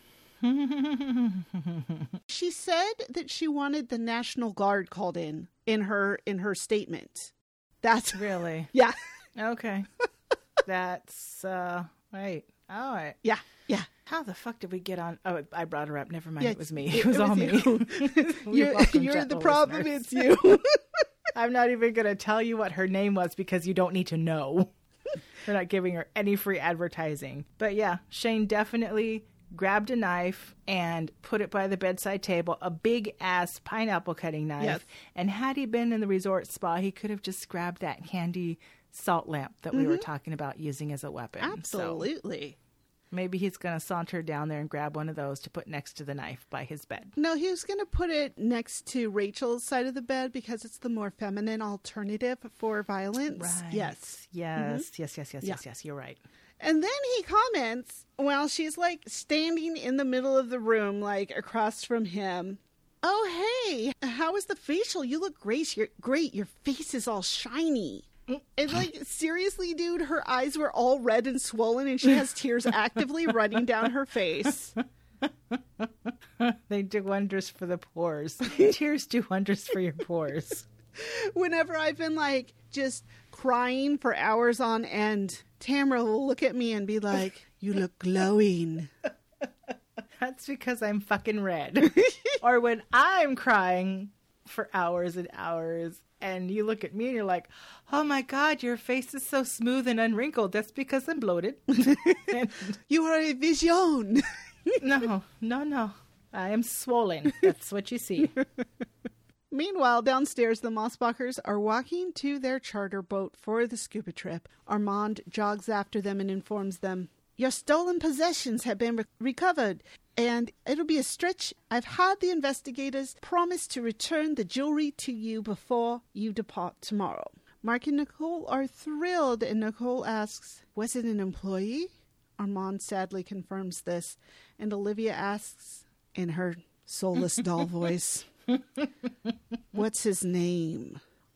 She said that she wanted the National Guard called in in her in her statement. That's really yeah. Okay. That's uh right. All right. Yeah. Yeah. How the fuck did we get on? Oh, I brought her up. Never mind. Yeah, it was me. It, it was it all was me. You. you're welcome, you're the gentle problem. listeners. It's you. I'm not even going to tell you what her name was because you don't need to know. We're not giving her any free advertising. But yeah, Shane definitely grabbed a knife and put it by the bedside table, a big ass pineapple cutting knife. Yes. And had he been in the resort spa, he could have just grabbed that handy salt lamp that mm-hmm. we were talking about using as a weapon. Absolutely. So maybe he's going to saunter down there and grab one of those to put next to the knife by his bed. No, he was going to put it next to Rachel's side of the bed because it's the more feminine alternative for violence. Right. Yes. Yes. Mm-hmm. Yes, yes, yes, Yeah. yes, yes. You're right. And then he comments while she's like standing in the middle of the room, like across from him. Oh, hey, how is the facial? You look great. You're great. Your face is all shiny. And like, seriously, dude, her eyes were all red and swollen and she has tears actively running down her face. They do wonders for the pores. Tears do wonders for your pores. Whenever I've been like just crying for hours on end, Tamara will look at me and be like, you look glowing. That's because I'm fucking red. Or when I'm crying for hours and hours and you look at me and you're like, oh my God, your face is so smooth and unwrinkled. That's because I'm bloated. You are a vision. No, no, no. I am swollen. That's what you see. Meanwhile, downstairs, the Mossbachers are walking to their charter boat for the scuba trip. Armand jogs after them and informs them, your stolen possessions have been re- recovered, and it'll be a stretch. I've had the investigators promise to return the jewelry to you before you depart tomorrow. Mark and Nicole are thrilled, and Nicole asks, was it an employee? Armand sadly confirms this, and Olivia asks, in her soulless doll voice, what's his name?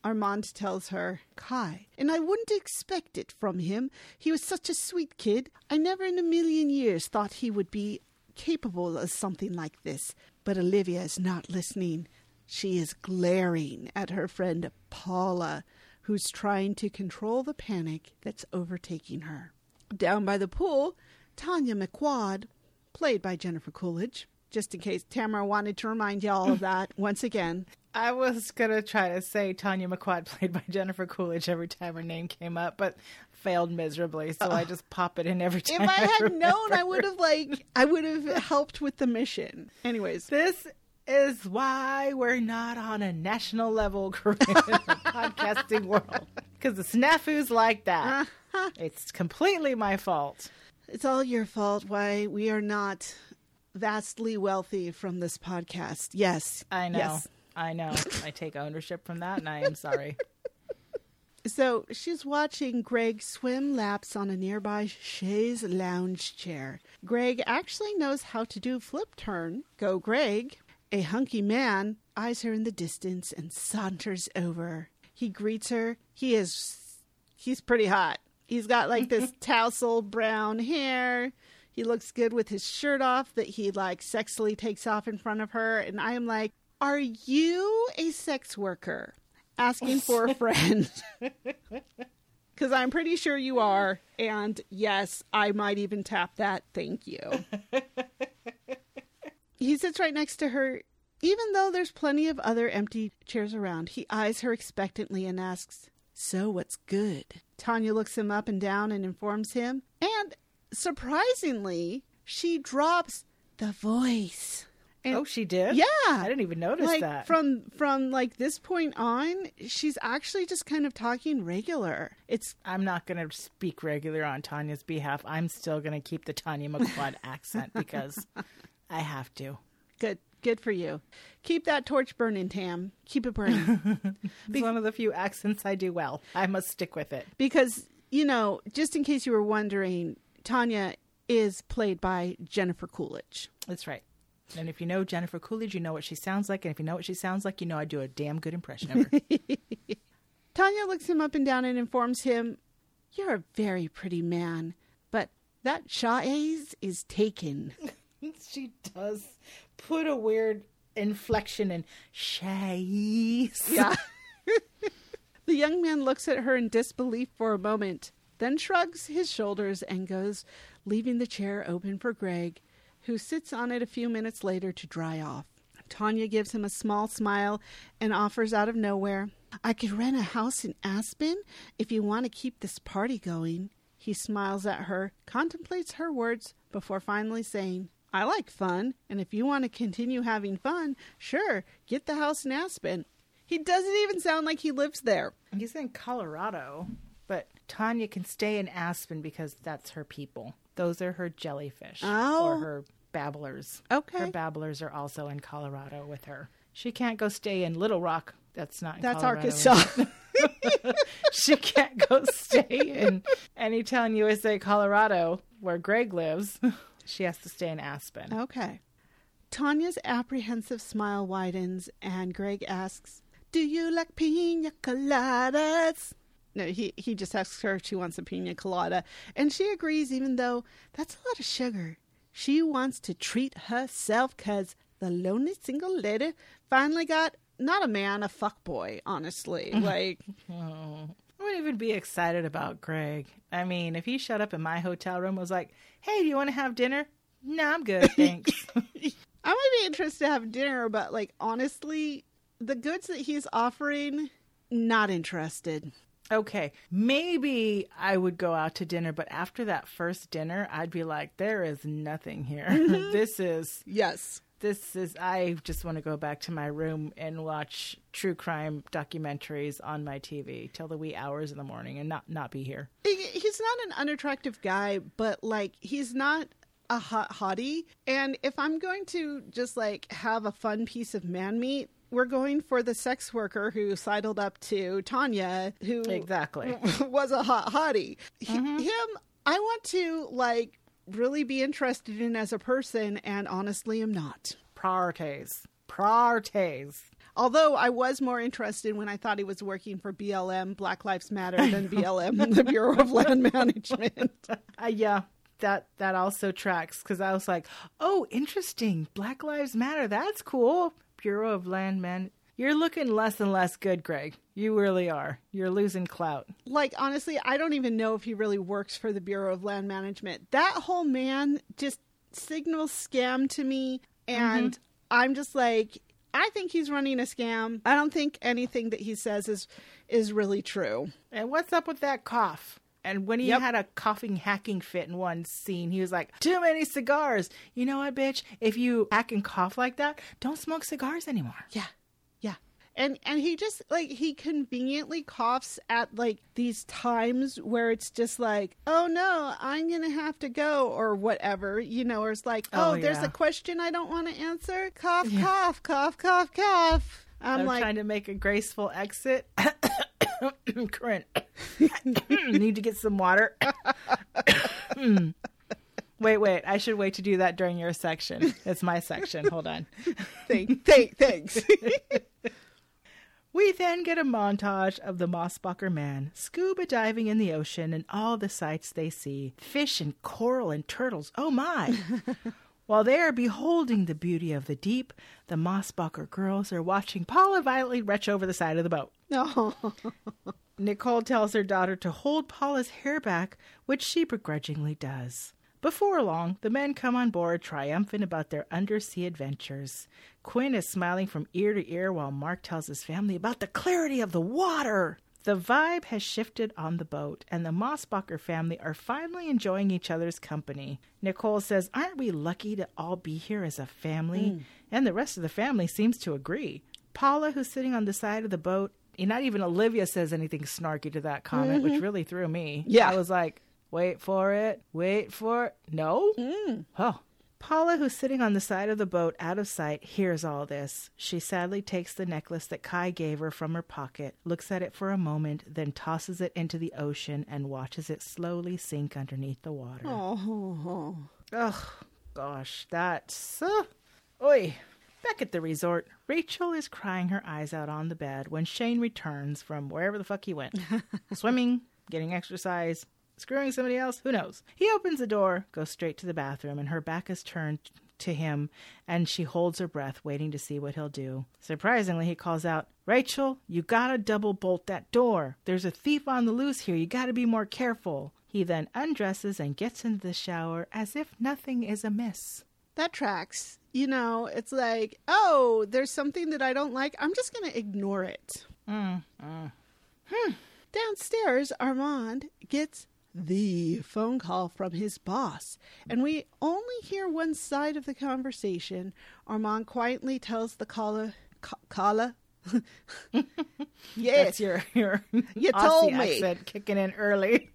Armand tells her, Kai, and I wouldn't expect it from him. He was such a sweet kid. I never in a million years thought he would be capable of something like this. But Olivia is not listening. She is glaring at her friend Paula, who's trying to control the panic that's overtaking her. Down by the pool, Tanya McQuad, played by Jennifer Coolidge, just in case Tamara wanted to remind you all of that once again. I was going to try to say Tanya McQuad, played by Jennifer Coolidge, every time her name came up, but failed miserably, so uh, I just pop it in every time. If I had I known, I would have, like, I would have helped with the mission. Anyways. This is why we're not on a national level career in the podcasting world. Because the snafus like that. Uh-huh. It's completely my fault. It's all your fault why we are not vastly wealthy from this podcast. Yes. I know. Yes. I know. I take ownership from that, and I am sorry. So she's watching Greg swim laps on a nearby chaise lounge chair. Greg actually knows how to do flip turn. Go Greg. A hunky man eyes her in the distance and saunters over. He greets her. He is, he's pretty hot. He's got like this tousled brown hair. He looks good with his shirt off that he like sexily takes off in front of her. And I am like, are you a sex worker asking for a friend? Because I'm pretty sure you are. And yes, I might even tap that. Thank you. He sits right next to her. Even though there's plenty of other empty chairs around, he eyes her expectantly and asks, so what's good? Tanya looks him up and down and informs him. And surprisingly, she drops the voice. And oh, she did? Yeah. I didn't even notice like, that. From from like this point on, she's actually just kind of talking regular. It's I'm not going to speak regular on Tanya's behalf. I'm still going to keep the Tanya McQuad accent because I have to. Good. Good for you. Keep that torch burning, Tam. Keep it burning. It's Be- one of the few accents I do well. I must stick with it. Because, you know, just in case you were wondering, Tanya is played by Jennifer Coolidge. That's right. And if you know Jennifer Coolidge, you know what she sounds like. And if you know what she sounds like, you know I do a damn good impression of her. Tanya looks him up and down and informs him, you're a very pretty man, but that chaise is taken. She does put a weird inflection in chaise. Yeah. The young man looks at her in disbelief for a moment, then shrugs his shoulders and goes, leaving the chair open for Greg, who sits on it a few minutes later to dry off. Tanya gives him a small smile and offers out of nowhere, I could rent a house in Aspen if you want to keep this party going. He smiles at her, contemplates her words before finally saying, I like fun, and if you want to continue having fun, sure, get the house in Aspen. He doesn't even sound like he lives there. He's in Colorado, but Tanya can stay in Aspen because that's her people. Those are her jellyfish oh. or her babblers. Okay. Her babblers are also in Colorado with her. She can't go stay in Little Rock. That's not in That's Colorado. Arkansas. She can't go stay in Anytown, U S A, Colorado, where Greg lives. She has to stay in Aspen. Okay. Tanya's apprehensive smile widens, and Greg asks, do you like pina coladas? No, he, he just asks her if she wants a pina colada, and she agrees even though that's a lot of sugar. She wants to treat herself because the lonely single lady finally got not a man, a fuckboy, honestly. Like, oh. I wouldn't even be excited about Greg. I mean, if he showed up in my hotel room and was like, hey, do you want to have dinner? No, I'm good, thanks. I might be interested to have dinner, but like, honestly, the goods that he's offering, not interested. Okay, maybe I would go out to dinner, but after that first dinner, I'd be like, there is nothing here. Mm-hmm. This is... Yes. This is, I just want to go back to my room and watch true crime documentaries on my T V till the wee hours in the morning and not, not be here. He's not an unattractive guy, but like, he's not a hot hottie. And if I'm going to just like have a fun piece of man meat, we're going for the sex worker who sidled up to Tanya, who exactly was a hot hottie. Mm-hmm. Him, I want to like really be interested in as a person, and honestly am not. Priorities. Parties. Although I was more interested when I thought he was working for B L M, Black Lives Matter, than B L M, the Bureau of Land Management. Uh, yeah, that that also tracks, because I was like, oh, interesting. Black Lives Matter. That's cool. Bureau of Land Man. You're looking less and less good, Greg. You really are. You're losing clout. Like, honestly, I don't even know if he really works for the Bureau of Land Management. That whole man just signals scam to me. And mm-hmm. I'm just like, I think he's running a scam. I don't think anything that he says is is really true. And what's up with that cough? And when he yep. had a coughing, hacking fit in one scene, he was like, too many cigars. You know what, bitch? If you hack and cough like that, don't smoke cigars anymore. Yeah. Yeah. And and he just, like, he conveniently coughs at, like, these times where it's just like, oh, no, I'm going to have to go, or whatever, you know, or it's like, oh, oh yeah. there's a question I don't want to answer. Cough, yeah. cough, cough, cough, cough. I'm They're like, trying to make a graceful exit. Corinne, need to get some water. Wait, wait. I should wait to do that during your section. It's my section. Hold on. Thank, thank, thanks. We then get a montage of the Mossbacher man scuba diving in the ocean and all the sights they see. Fish and coral and turtles. Oh, my. While they are beholding the beauty of the deep, the Mossbacher girls are watching Paula violently retch over the side of the boat. No. Nicole tells her daughter to hold Paula's hair back, which she begrudgingly does. Before long, the men come on board, triumphant about their undersea adventures. Quinn is smiling from ear to ear while Mark tells his family about the clarity of the water. The vibe has shifted on the boat, and the Mossbacher family are finally enjoying each other's company. Nicole says, aren't we lucky to all be here as a family? Mm. And the rest of the family seems to agree. Paula, who's sitting on the side of the boat, and not even Olivia says anything snarky to that comment, mm-hmm. which really threw me. Yeah. I was like, wait for it, wait for it. No? Mm. Oh. Paula, who's sitting on the side of the boat out of sight, hears all this. She sadly takes the necklace that Kai gave her from her pocket, looks at it for a moment, then tosses it into the ocean and watches it slowly sink underneath the water. Oh. Ugh, gosh, that's... Uh, oi. Back at the resort, Rachel is crying her eyes out on the bed when Shane returns from wherever the fuck he went. Swimming, getting exercise, screwing somebody else, who knows? He opens the door, goes straight to the bathroom, and her back is turned to him, and she holds her breath, waiting to see what he'll do. Surprisingly, he calls out, Rachel, you gotta double bolt that door. There's a thief on the loose here. You gotta be more careful. He then undresses and gets into the shower as if nothing is amiss. That tracks. You know, it's like, oh, there's something that I don't like. I'm just going to ignore it. Mm, mm. Hmm. Downstairs, Armand gets the phone call from his boss, and we only hear one side of the conversation. Armand quietly tells the caller, ca- caller, yes, that's your your you Aussie told me, accent kicking in early.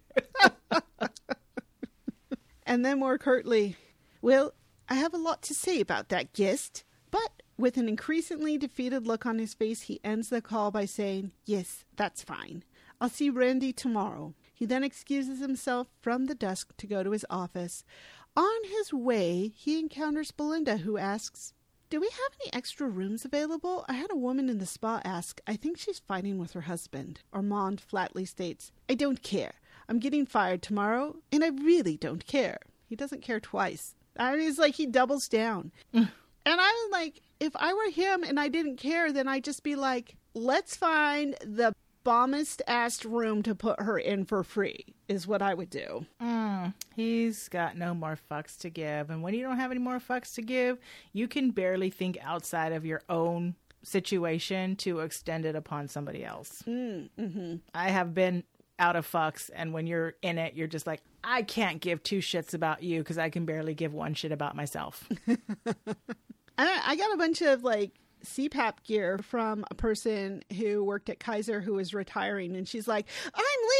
And then more curtly, well, I have a lot to say about that guest. But with an increasingly defeated look on his face, he ends the call by saying, yes, that's fine. I'll see Randy tomorrow. He then excuses himself from the desk to go to his office. On his way, he encounters Belinda, who asks, do we have any extra rooms available? I had a woman in the spa ask. I think she's fighting with her husband. Armand flatly states, I don't care. I'm getting fired tomorrow, and I really don't care. He doesn't care twice. I mean, it's like he doubles down. And I was like, if I were him and I didn't care, then I'd just be like, let's find the bombest ass room to put her in for free, is what I would do. Mm, he's got no more fucks to give. And when you don't have any more fucks to give, you can barely think outside of your own situation to extend it upon somebody else. Mm, mm-hmm. I have been out of fucks, and when you're in it, you're just like, I can't give two shits about you because I can barely give one shit about myself. I, I got a bunch of like C PAP gear from a person who worked at Kaiser who was retiring, and she's like, I'm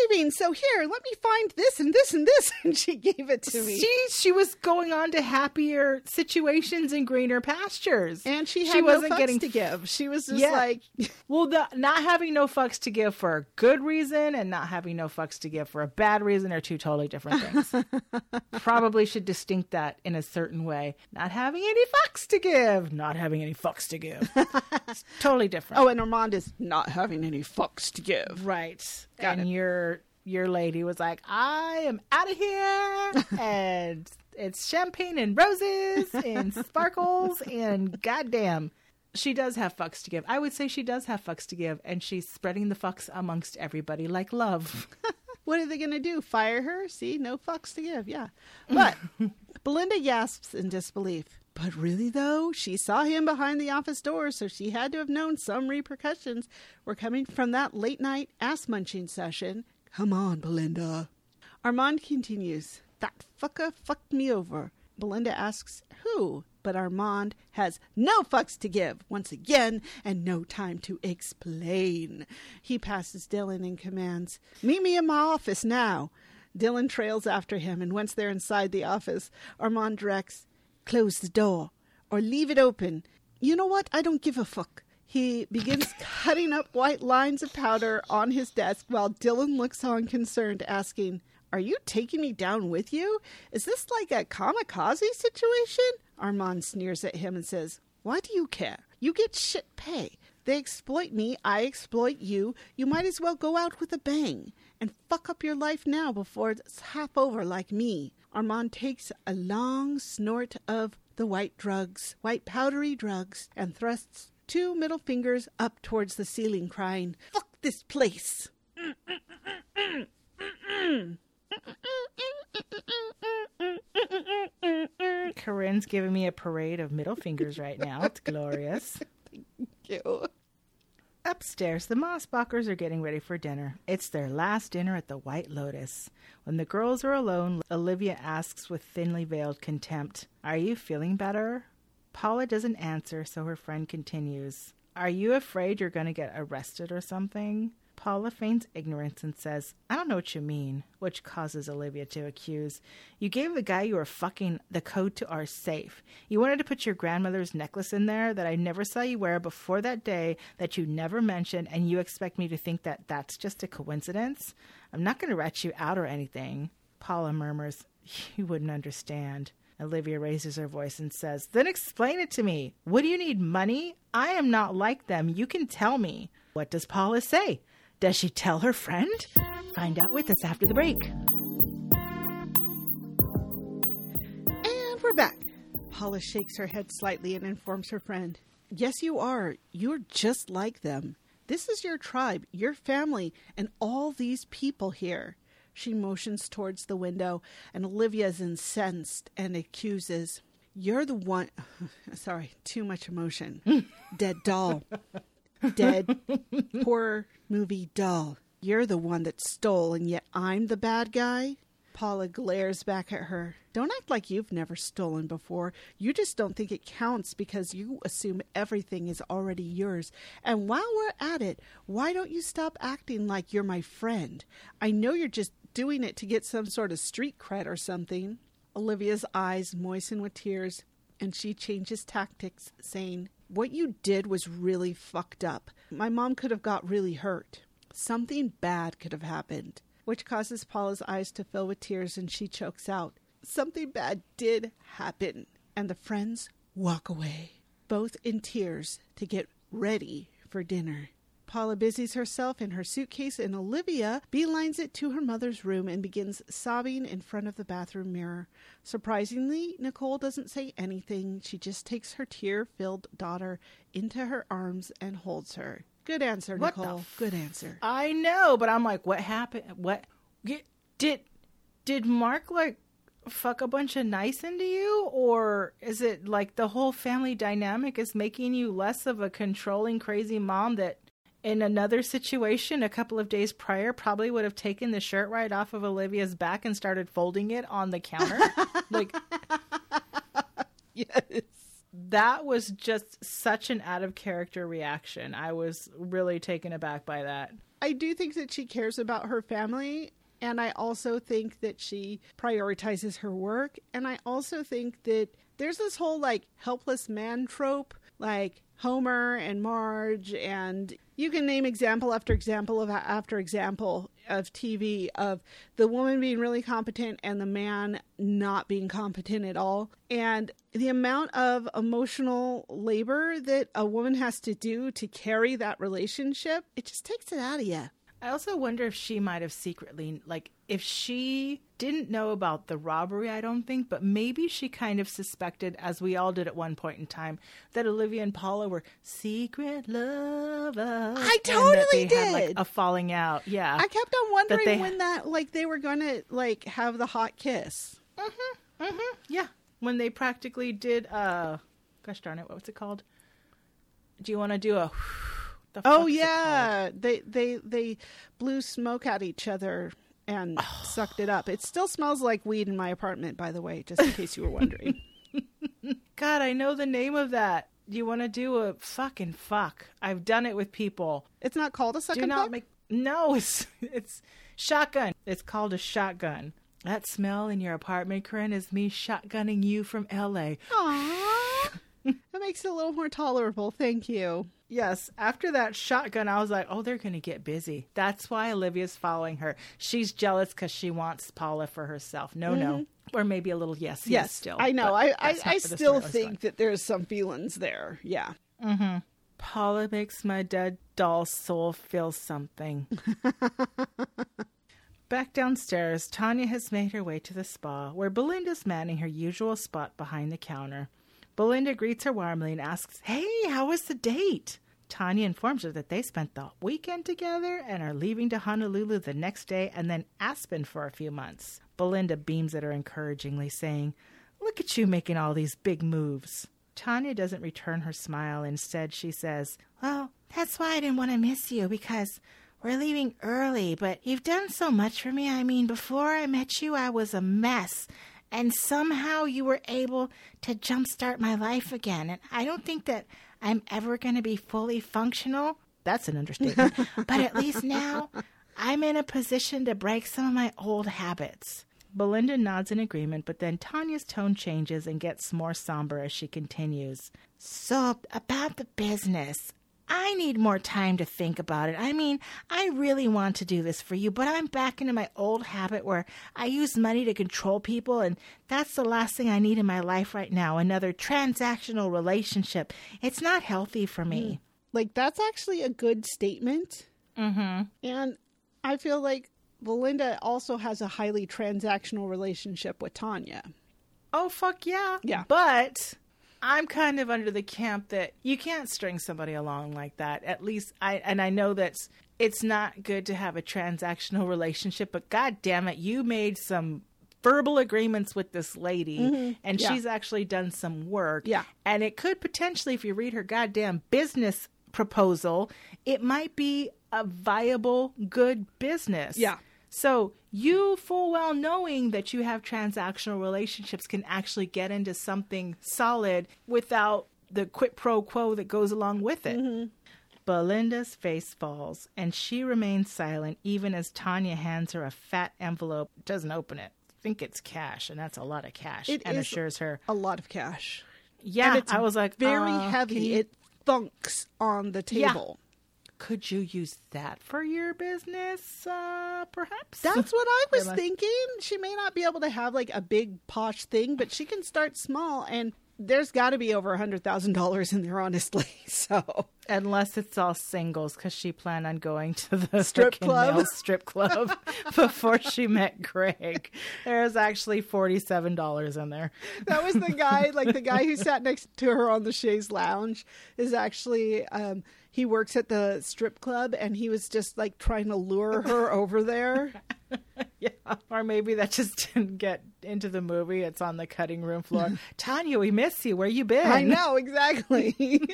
leaving, so here, let me find this and this and this. And she gave it to me. She, she was going on to happier situations and greener pastures. And she had she no wasn't fucks getting to give. She was just Yeah. like... Well, the, not having no fucks to give for a good reason and not having no fucks to give for a bad reason are two totally different things. Probably should distinct that in a certain way. Not having any fucks to give. Not having any fucks to give. It's totally different. Oh, and Armand is not having any fucks to give. Right. Got and it. your your lady was like, I am out of here. And it's champagne and roses and sparkles and goddamn. She does have fucks to give. I would say she does have fucks to give. And she's spreading the fucks amongst everybody like love. What are they going to do? Fire her? See, no fucks to give. Yeah. But Belinda gasps in disbelief. But really, though, she saw him behind the office door, so she had to have known some repercussions were coming from that late night ass munching session. Come on, Belinda. Armand continues. That fucker fucked me over. Belinda asks who, but Armand has no fucks to give once again and no time to explain. He passes Dylan and commands, meet me in my office now. Dylan trails after him, and once they're inside the office, Armand directs, close the door or leave it open. You know what? I don't give a fuck. He begins cutting up white lines of powder on his desk while Dylan looks on concerned, asking, are you taking me down with you? Is this like a kamikaze situation? Armand sneers at him and says, why do you care? You get shit pay. They exploit me, I exploit you. You might as well go out with a bang and fuck up your life now before it's half over like me. Armand takes a long snort of the white drugs, white powdery drugs, and thrusts two middle fingers up towards the ceiling, crying, fuck this place. Corinne's giving me a parade of middle fingers right now. It's glorious. Thank you. Upstairs, the Mossbachers are getting ready for dinner. It's their last dinner at the White Lotus. When the girls are alone, Olivia asks with thinly veiled contempt, are you feeling better? Paula doesn't answer, so her friend continues, are you afraid you're going to get arrested or something? Paula feigns ignorance and says, I don't know what you mean, which causes Olivia to accuse. You gave the guy you were fucking the code to our safe. You wanted to put your grandmother's necklace in there that I never saw you wear before that day that you never mentioned, and you expect me to think that that's just a coincidence? I'm not going to rat you out or anything. Paula murmurs, you wouldn't understand. Olivia raises her voice and says, then explain it to me. What do you need, money? I am not like them. You can tell me. What does Paula say? Does she tell her friend? Find out with us after the break. And we're back. Paula shakes her head slightly and informs her friend, yes, you are. You're just like them. This is your tribe, your family, and all these people here. She motions towards the window, and Olivia is incensed and accuses, you're the one... Sorry, too much emotion. Dead doll. Dead horror movie doll. You're the one that stole, and yet I'm the bad guy? Paula glares back at her. Don't act like you've never stolen before. You just don't think it counts because you assume everything is already yours. And while we're at it, why don't you stop acting like you're my friend? I know you're just doing it to get some sort of street cred or something. Olivia's eyes moisten with tears, and she changes tactics, saying, what you did was really fucked up. My mom could have got really hurt. Something bad could have happened, which causes Paula's eyes to fill with tears, and she chokes out, something bad did happen. And the friends walk away, both in tears, to get ready for dinner. Paula busies herself in her suitcase, and Olivia beelines it to her mother's room and begins sobbing in front of the bathroom mirror. Surprisingly, Nicole doesn't say anything. She just takes her tear-filled daughter into her arms and holds her. Good answer, What Nicole. the f- Good answer. I know, but I'm like, what happened? What did did Mark like fuck a bunch of nice into you, or is it like the whole family dynamic is making you less of a controlling, crazy mom that in another situation a couple of days prior probably would have taken the shirt right off of Olivia's back and started folding it on the counter? Like, Yes. that was just such an out of character reaction. I was really taken aback by that. I do think that she cares about her family. And I also think that she prioritizes her work. And I also think that there's this whole like helpless man trope, like Homer and Marge, and you can name example after example of after example of T V of the woman being really competent and the man not being competent at all. And the amount of emotional labor that a woman has to do to carry that relationship, it just takes it out of you. I also wonder if she might have secretly, like, if she didn't know about the robbery, I don't think, but maybe she kind of suspected, as we all did at one point in time, that Olivia and Paula were secret lovers. I totally and that they did. Had, like, a falling out. Yeah. I kept on wondering that they, when that, like, they were going to, like, have the hot kiss. Mm-hmm, mm-hmm, yeah. When they practically did, uh, gosh darn it, what was it called? Do you want to do a... The oh yeah, they they they blew smoke at each other and oh. sucked it up. It still smells like weed in my apartment, by the way, just in case you were wondering. God, I know the name of that. You want to do a fucking fuck? I've done it with people. It's not called a suck do and not fuck? Make no. It's it's shotgun. It's called a shotgun. That smell in your apartment, Corinne, is me shotgunning you from L A. Aww. That makes it a little more tolerable. Thank you. Yes. After that shotgun, I was like, oh, they're going to get busy. That's why Olivia's following her. She's jealous because she wants Paula for herself. No, mm-hmm. no. Or maybe a little yes, yes, yes still. I know. I, I, I still think that there's some feelings there. Yeah. Mm-hmm. Paula makes my dead doll soul feel something. Back downstairs, Tanya has made her way to the spa, where Belinda's manning her usual spot behind the counter. Belinda greets her warmly and asks, hey, how was the date? Tanya informs her that they spent the weekend together and are leaving to Honolulu the next day and then Aspen for a few months. Belinda beams at her encouragingly, saying, look at you making all these big moves. Tanya doesn't return her smile. Instead, she says, well, that's why I didn't want to miss you, because we're leaving early, but you've done so much for me. I mean, before I met you, I was a mess. And somehow you were able to jumpstart my life again. And I don't think that I'm ever going to be fully functional. That's an understatement. But at least now I'm in a position to break some of my old habits. Belinda nods in agreement, but then Tanya's tone changes and gets more somber as she continues. So about the business, I need more time to think about it. I mean, I really want to do this for you, but I'm back into my old habit where I use money to control people, and that's the last thing I need in my life right now, another transactional relationship. It's not healthy for me. Like, that's actually a good statement. Mm-hmm. And I feel like Belinda also has a highly transactional relationship with Tanya. Oh, fuck yeah. Yeah. But I'm kind of under the camp that you can't string somebody along like that. At least I, and I know that it's not good to have a transactional relationship, but God damn it, you made some verbal agreements with this lady, mm-hmm. and yeah. she's actually done some work. Yeah. And it could potentially, if you read her goddamn business proposal, it might be a viable, good business. Yeah. So you full well knowing that you have transactional relationships can actually get into something solid without the quid pro quo that goes along with it. Mm-hmm. Belinda's face falls, and she remains silent even as Tanya hands her a fat envelope. Doesn't open it. I think it's cash, and that's a lot of cash. It and is assures her a lot of cash. Yeah, and it's I was like, very uh, heavy. You... It thunks on the table. Yeah. Could you use that for your business, uh, perhaps? That's what I was thinking. She may not be able to have like a big posh thing, but she can start small, and there's got to be over one hundred thousand dollars in there, honestly. So unless it's all singles, because she planned on going to the strip club strip club before she met Greg. There's actually forty-seven dollars in there. That was the guy, like the guy who sat next to her on the chaise lounge is actually... Um, he works at the strip club, and he was just like trying to lure her over there. Yeah, or maybe that just didn't get into the movie. It's on the cutting room floor. Tanya, we miss you. Where you been? I know, exactly.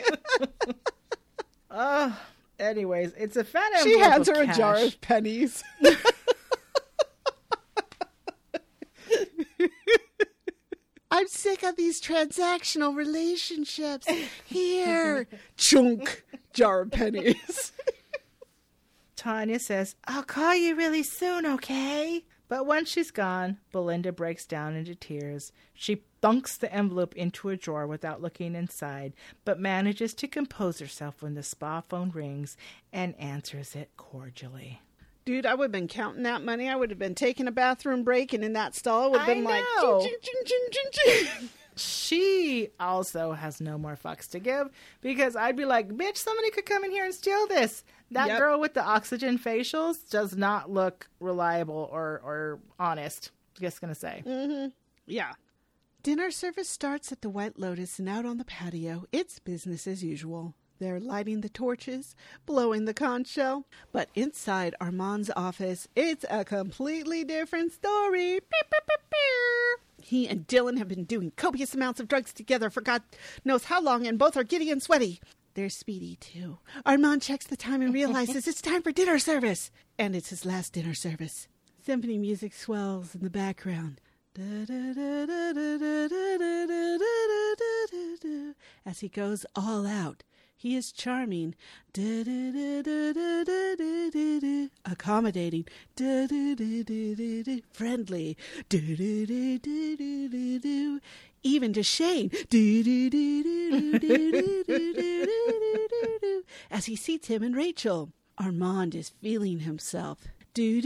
Oh, anyways, it's a fat envelope. She hands her cash. a jar of pennies. I'm sick of these transactional relationships. Here, chunk, jar of pennies. Tanya says, I'll call you really soon, okay? But once she's gone, Belinda breaks down into tears. She bunks the envelope into a drawer without looking inside, but manages to compose herself when the spa phone rings and answers it cordially. Dude, I would have been counting that money. I would have been taking a bathroom break, and in that stall, I would have been I like, know. ching, ching, ching, ching, ching, ching. She also has no more fucks to give because I'd be like, bitch, somebody could come in here and steal this. That Yep. girl with the oxygen facials does not look reliable or, or honest. Just going to say. Mm-hmm. Yeah. Dinner service starts at the White Lotus, and out on the patio, it's business as usual. They're lighting the torches, blowing the conch shell. But inside Armand's office, it's a completely different story. Beep, beep, beep, beep. He and Dylan have been doing copious amounts of drugs together for God knows how long, and both are giddy and sweaty. They're speedy, too. Armand checks the time and realizes it's time for dinner service. And it's his last dinner service. Symphony music swells in the background. As he goes all out. He is charming, accommodating, friendly, even to Shane, as he seats him and Rachel. Armand is feeling himself. He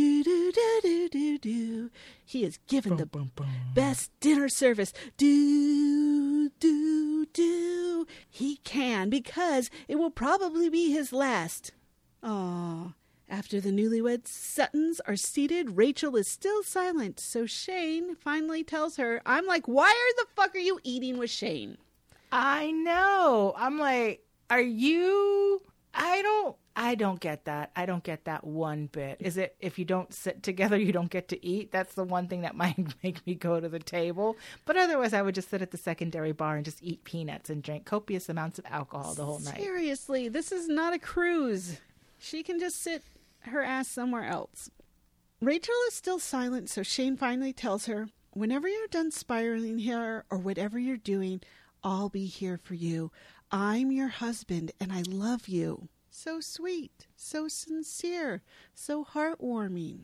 is given the best dinner service. Do, do, do. He can, because it will probably be his last. Aww. After the newlywed Suttons are seated, Rachel is still silent. So Shane finally tells her, I'm like, why are the fuck are you eating with Shane? I know. I'm like, are you... I don't... I don't get that. I don't get that one bit. Is it if you don't sit together, you don't get to eat? That's the one thing that might make me go to the table. But otherwise, I would just sit at the secondary bar and just eat peanuts and drink copious amounts of alcohol the whole night. Seriously, this is not a cruise. She can just sit her ass somewhere else. Rachel is still silent, so Shane finally tells her, whenever you're done spiraling here or whatever you're doing, I'll be here for you. I'm your husband and I love you. So sweet, so sincere, so heartwarming.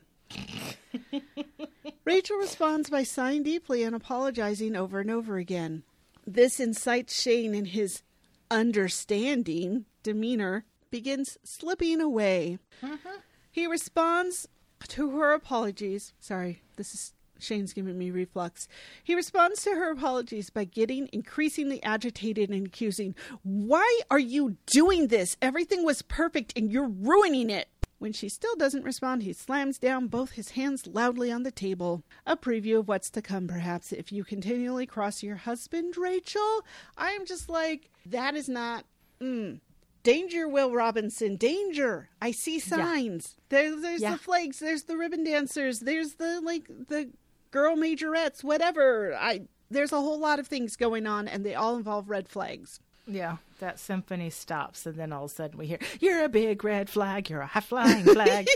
Rachel responds by sighing deeply and apologizing over and over again. This incites Shane, in his understanding demeanor begins slipping away. Uh-huh. He responds to her apologies. Sorry, this is Shane's giving me reflux. He responds to her apologies by getting increasingly agitated and accusing, why are you doing this? Everything was perfect and you're ruining it. When she still doesn't respond, he slams down both his hands loudly on the table. A preview of what's to come, perhaps, if you continually cross your husband, Rachel. I am just like, that is not... Mm. Danger, Will Robinson, danger. I see signs. Yeah. There, there's yeah. the flags, there's the ribbon dancers, there's the, like, the... girl majorettes, whatever. I there's a whole lot of things going on, and they all involve red flags. Yeah, that symphony stops, and then all of a sudden we hear, you're a big red flag, you're a high-flying flag.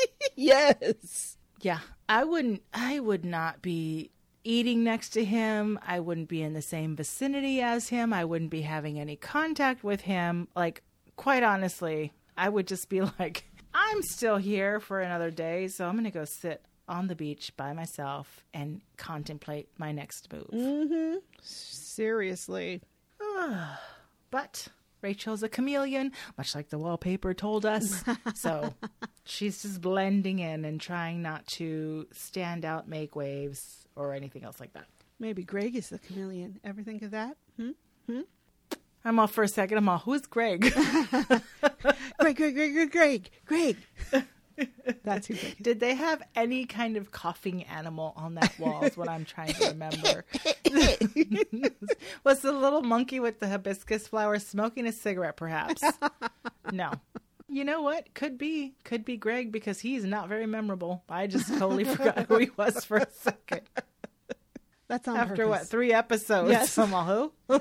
Yes. Yeah, I wouldn't, I would not be eating next to him. I wouldn't be in the same vicinity as him. I wouldn't be having any contact with him. Like, quite honestly, I would just be like, I'm still here for another day, so I'm going to go sit on the beach by myself and contemplate my next move. Mm-hmm. Seriously. But Rachel's a chameleon, much like the wallpaper told us. So she's just blending in and trying not to stand out, make waves, or anything else like that. Maybe Greg is the chameleon. Ever think of that? Hmm? Hmm? I'm off for a second. I'm all, who's Greg? Greg, Greg, Greg, Greg, Greg, Greg. That's who Greg is. Did they have any kind of coughing animal on that wall is what I'm trying to remember. Was the little monkey with the hibiscus flower smoking a cigarette, perhaps? No. You know what? Could be. Could be Greg, because he's not very memorable. I just totally forgot who he was for a second. That's on After purpose. what, three episodes? Yes. I'm all, who?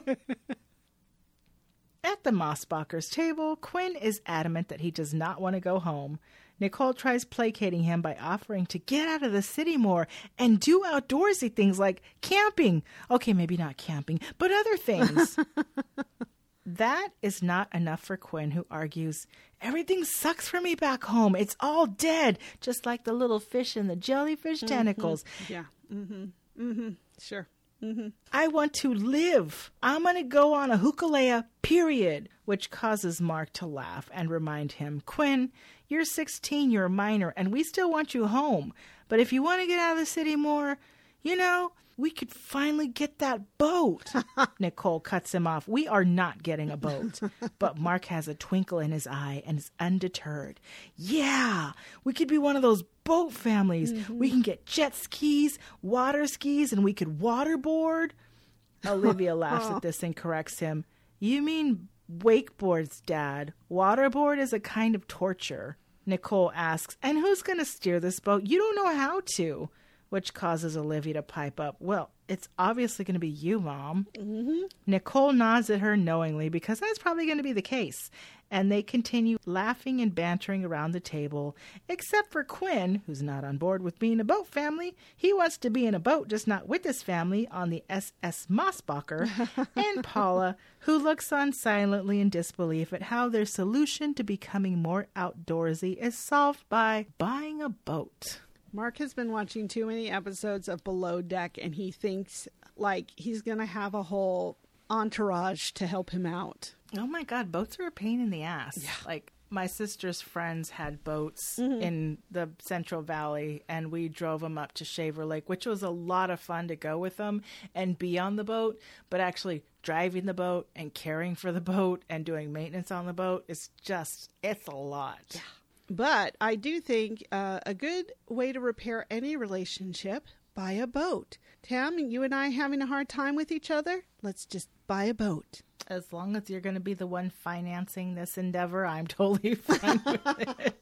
At the Mossbachers' table, Quinn is adamant that he does not want to go home. Nicole tries placating him by offering to get out of the city more and do outdoorsy things like camping. Okay, maybe not camping, but other things. That is not enough for Quinn, who argues, everything sucks for me back home. It's all dead, just like the little fish in the jellyfish Mm-hmm. tentacles. Yeah. Mm-hmm. Mm-hmm. Sure. Mm-hmm. I want to live. I'm going to go on a hukalea, period. Which causes Mark to laugh and remind him, Quinn, you're sixteen, you're a minor, and we still want you home. But if you want to get out of the city more, you know, we could finally get that boat. Nicole cuts him off. We are not getting a boat. But Mark has a twinkle in his eye and is undeterred. Yeah, we could be one of those boat families. Mm-hmm. We can get jet skis, water skis, and we could waterboard. Olivia laughs at this and corrects him. You mean wakeboards, Dad. Waterboard is a kind of torture. Nicole asks, and who's going to steer this boat? You don't know how to. Which causes Olivia to pipe up, well, it's obviously going to be you, Mom. Mm-hmm. Nicole nods at her knowingly because that's probably going to be the case. And they continue laughing and bantering around the table, except for Quinn, who's not on board with being a boat family. He wants to be in a boat, just not with his family, on the S S Mossbacher. And Paula, who looks on silently in disbelief at how their solution to becoming more outdoorsy is solved by buying a boat. Mark has been watching too many episodes of Below Deck, and he thinks like he's going to have a whole entourage to help him out. Oh my God, boats are a pain in the ass. Yeah. Like my sister's friends had boats Mm-hmm. in the Central Valley, and we drove them up to Shaver Lake, which was a lot of fun to go with them and be on the boat. But actually driving the boat and caring for the boat and doing maintenance on the boat is just, it's a lot. Yeah. But I do think uh, a good way to repair any relationship, buy a boat. Tam, you and I having a hard time with each other? Let's just buy a boat. As long as you're going to be the one financing this endeavor, I'm totally fine with it.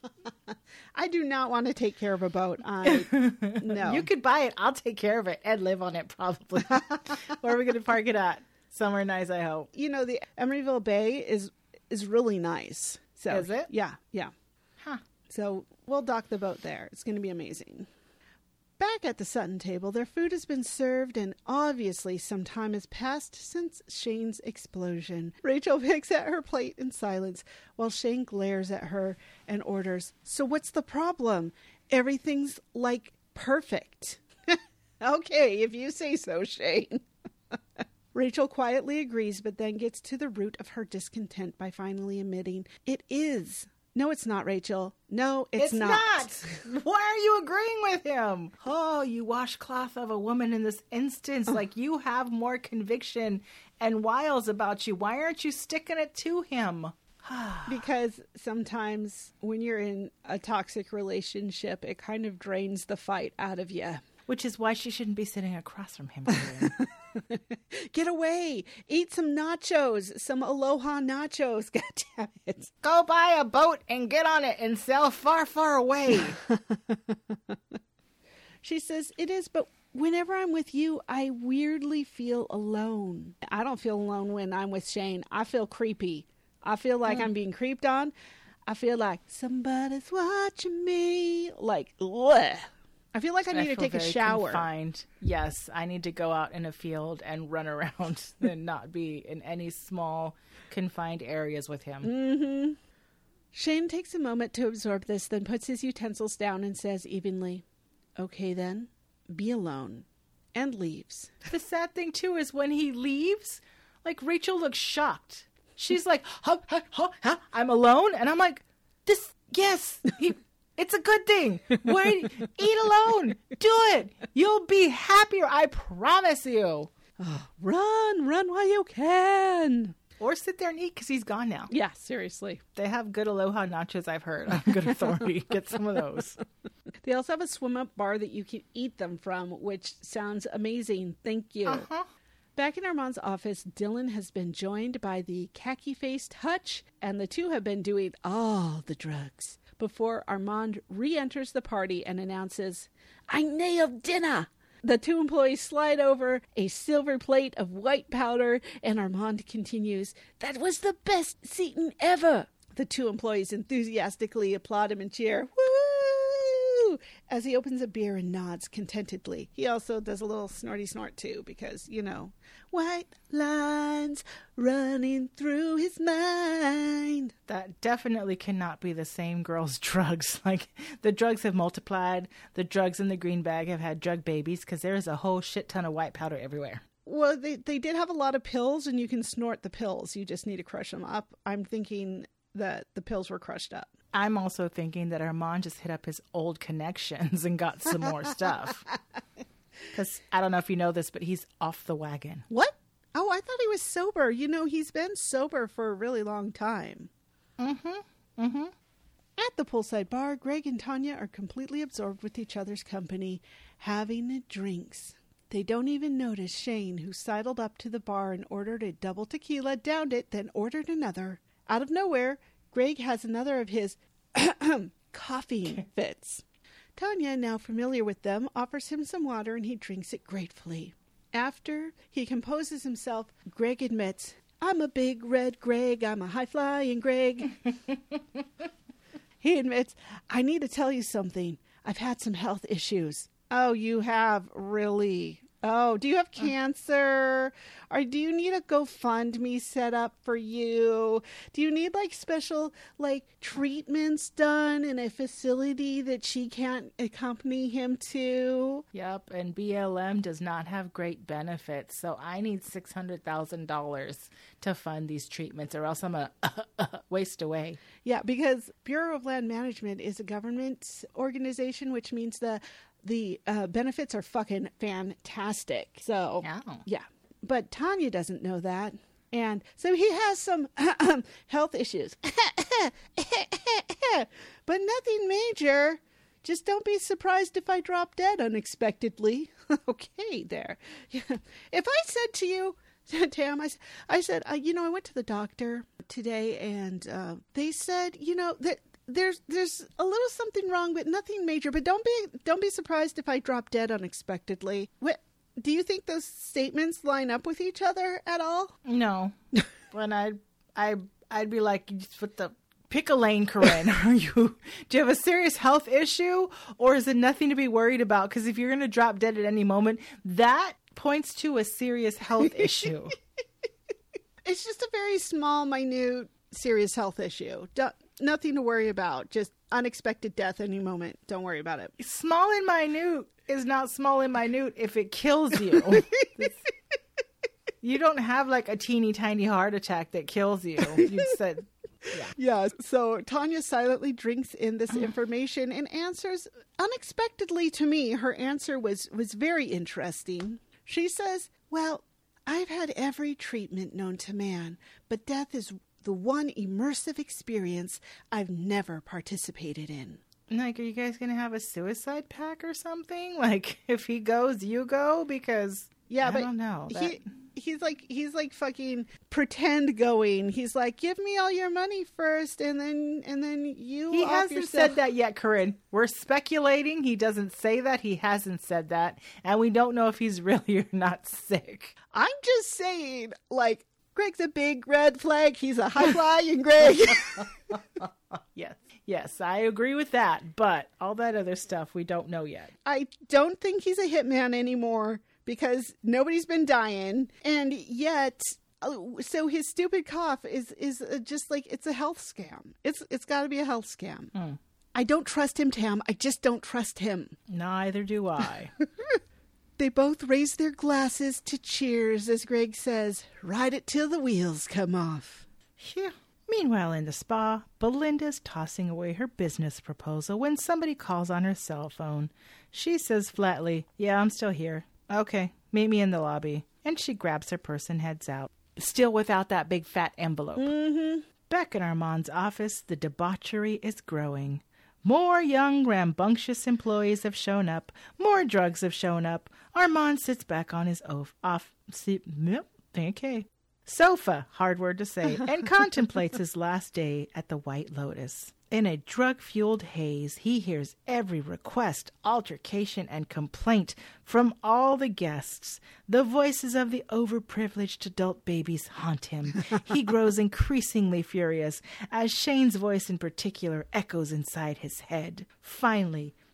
I do not want to take care of a boat. I no. You could buy it. I'll take care of it and live on it probably. Where are we going to park it at? Somewhere nice, I hope. You know, the Emeryville Bay is is really nice. So is it? Yeah, yeah. Huh. So we'll dock the boat there. It's going to be amazing. Back at the Sutton table, their food has been served, and obviously some time has passed since Shane's explosion. Rachel picks at her plate in silence, while Shane glares at her and orders, "So what's the problem? Everything's, like, perfect." Okay, if you say so, Shane. Rachel quietly agrees, but then gets to the root of her discontent by finally admitting, "It is." "No, it's not, Rachel. No, it's, It's not. not. Why are you agreeing with him? Oh, you washcloth of a woman in this instance. Like you have more conviction and wiles about you. Why aren't you sticking it to him?" Because sometimes when you're in a toxic relationship, it kind of drains the fight out of you. Which is why she shouldn't be sitting across from him. Get away. Eat some nachos. Some Aloha nachos. God damn it. Go buy a boat and get on it and sail far, far away. She says, "It is, but whenever I'm with you, I weirdly feel alone." I don't feel alone when I'm with Shane. I feel creepy. I feel like mm. I'm being creeped on. I feel like somebody's watching me. Like, ugh. I feel like I need I to take a shower. Confined. Yes, I need to go out in a field and run around and not be in any small confined areas with him. Mm-hmm. Shane takes a moment to absorb this, then puts his utensils down and says evenly, "Okay then, be alone," and leaves. The sad thing too is when he leaves, like Rachel looks shocked. She's like, huh, huh, huh, huh, "I'm alone," and I'm like, "This, yes." He, It's a good thing. Why, eat alone. Do it. You'll be happier. I promise you. Oh, run, run while you can. Or sit there and eat because he's gone now. Yeah, seriously. They have good Aloha nachos, I've heard, on good authority. Get some of those. They also have a swim-up bar that you can eat them from, which sounds amazing. Thank you. Uh-huh. Back in Armand's office, Dylan has been joined by the khaki-faced Hutch, and the two have been doing all the drugs before Armand re-enters the party and announces, "I nailed dinner." The two employees slide over a silver plate of white powder, and Armand continues, "That was the best Seton ever." The two employees enthusiastically applaud him and cheer, "Woo!" too, as he opens a beer and nods contentedly. He also does a little snorty snort, too, because, you know, white lines running through his mind. That definitely cannot be the same girl's drugs. Like, the drugs have multiplied. The drugs in the green bag have had drug babies because there's a whole shit ton of white powder everywhere. Well, they, they did have a lot of pills, and you can snort the pills. You just need to crush them up. I'm thinking that the pills were crushed up. I'm also thinking that Armand just hit up his old connections and got some more stuff. Because I don't know if you know this, but he's off the wagon. What? Oh, I thought he was sober. You know, he's been sober for a really long time. Mm-hmm. Mm-hmm. At the poolside bar, Greg and Tanya are completely absorbed with each other's company, having drinks. They don't even notice Shane, who sidled up to the bar and ordered a double tequila, downed it, then ordered another. Out of nowhere, Greg has another of his coughing fits. Tanya, now familiar with them, offers him some water and he drinks it gratefully. After he composes himself, Greg admits, "I'm a big red Greg, I'm a high-flying Greg." He admits, "I need to tell you something. I've had some health issues." Oh, you have? Really? Oh, do you have cancer? Or do you need a GoFundMe set up for you? Do you need like special like treatments done in a facility that she can't accompany him to? Yep, and B L M does not have great benefits, so I need six hundred thousand dollars to fund these treatments, or else I'm a uh, uh, waste away. Yeah, because Bureau of Land Management is a government organization, which means the The uh, benefits are fucking fantastic. So, oh. yeah. But Tanya doesn't know that. And so he has some health issues. But nothing major. Just don't be surprised if I drop dead unexpectedly. Okay, there. If I said to you, Tam, I, I said, uh, you know, I went to the doctor today and uh, they said, you know, that There's there's a little something wrong, but nothing major. But don't be don't be surprised if I drop dead unexpectedly. What, do you think those statements line up with each other at all? No. When I I I'd be like, what the pick a lane, Corinne. Are you? Do you have a serious health issue, or is it nothing to be worried about? Because if you're going to drop dead at any moment, that points to a serious health issue. It's just a very small, minute, serious health issue. Don't, nothing to worry about. Just unexpected death any moment. Don't worry about it. Small and minute is not small and minute if it kills you. You don't have like a teeny tiny heart attack that kills you. You said, yeah. Yeah. So Tanya silently drinks in this information and answers unexpectedly to me. Her answer was, was very interesting. She says, well, I've had every treatment known to man, but death is the one immersive experience I've never participated in. Like, are you guys going to have a suicide pact or something? Like, if he goes, you go? Because, yeah, I but don't know. That... He, he's like, he's like fucking pretend going. He's like, give me all your money first, and then, and then you He off hasn't yourself. said that yet, Corinne. We're speculating. He doesn't say that. He hasn't said that. And we don't know if he's really or not sick. I'm just saying, like, Greg's a big red flag. He's a high-flying Greg. Yes. Yes, I agree with that. But all that other stuff, we don't know yet. I don't think he's a hitman anymore because nobody's been dying. And yet, so his stupid cough is, is just like, it's a health scam. It's It's got to be a health scam. Mm. I don't trust him, Tam. I just don't trust him. Neither do I. They both raise their glasses to cheers as Greg says, ride it till the wheels come off. Phew. Meanwhile, in the spa, Belinda's tossing away her business proposal when somebody calls on her cell phone. She says flatly, yeah, I'm still here. Okay, meet me in the lobby. And she grabs her purse and heads out, still without that big fat envelope. Mm-hmm. Back in Armand's office, the debauchery is growing. More young, rambunctious employees have shown up. More drugs have shown up. Armand sits back on his off, off see, okay. sofa, hard word to say, and contemplates his last day at the White Lotus. In a drug-fueled haze, he hears every request, altercation, and complaint from all the guests. The voices of the overprivileged adult babies haunt him. He grows increasingly furious as Shane's voice in particular echoes inside his head. Finally,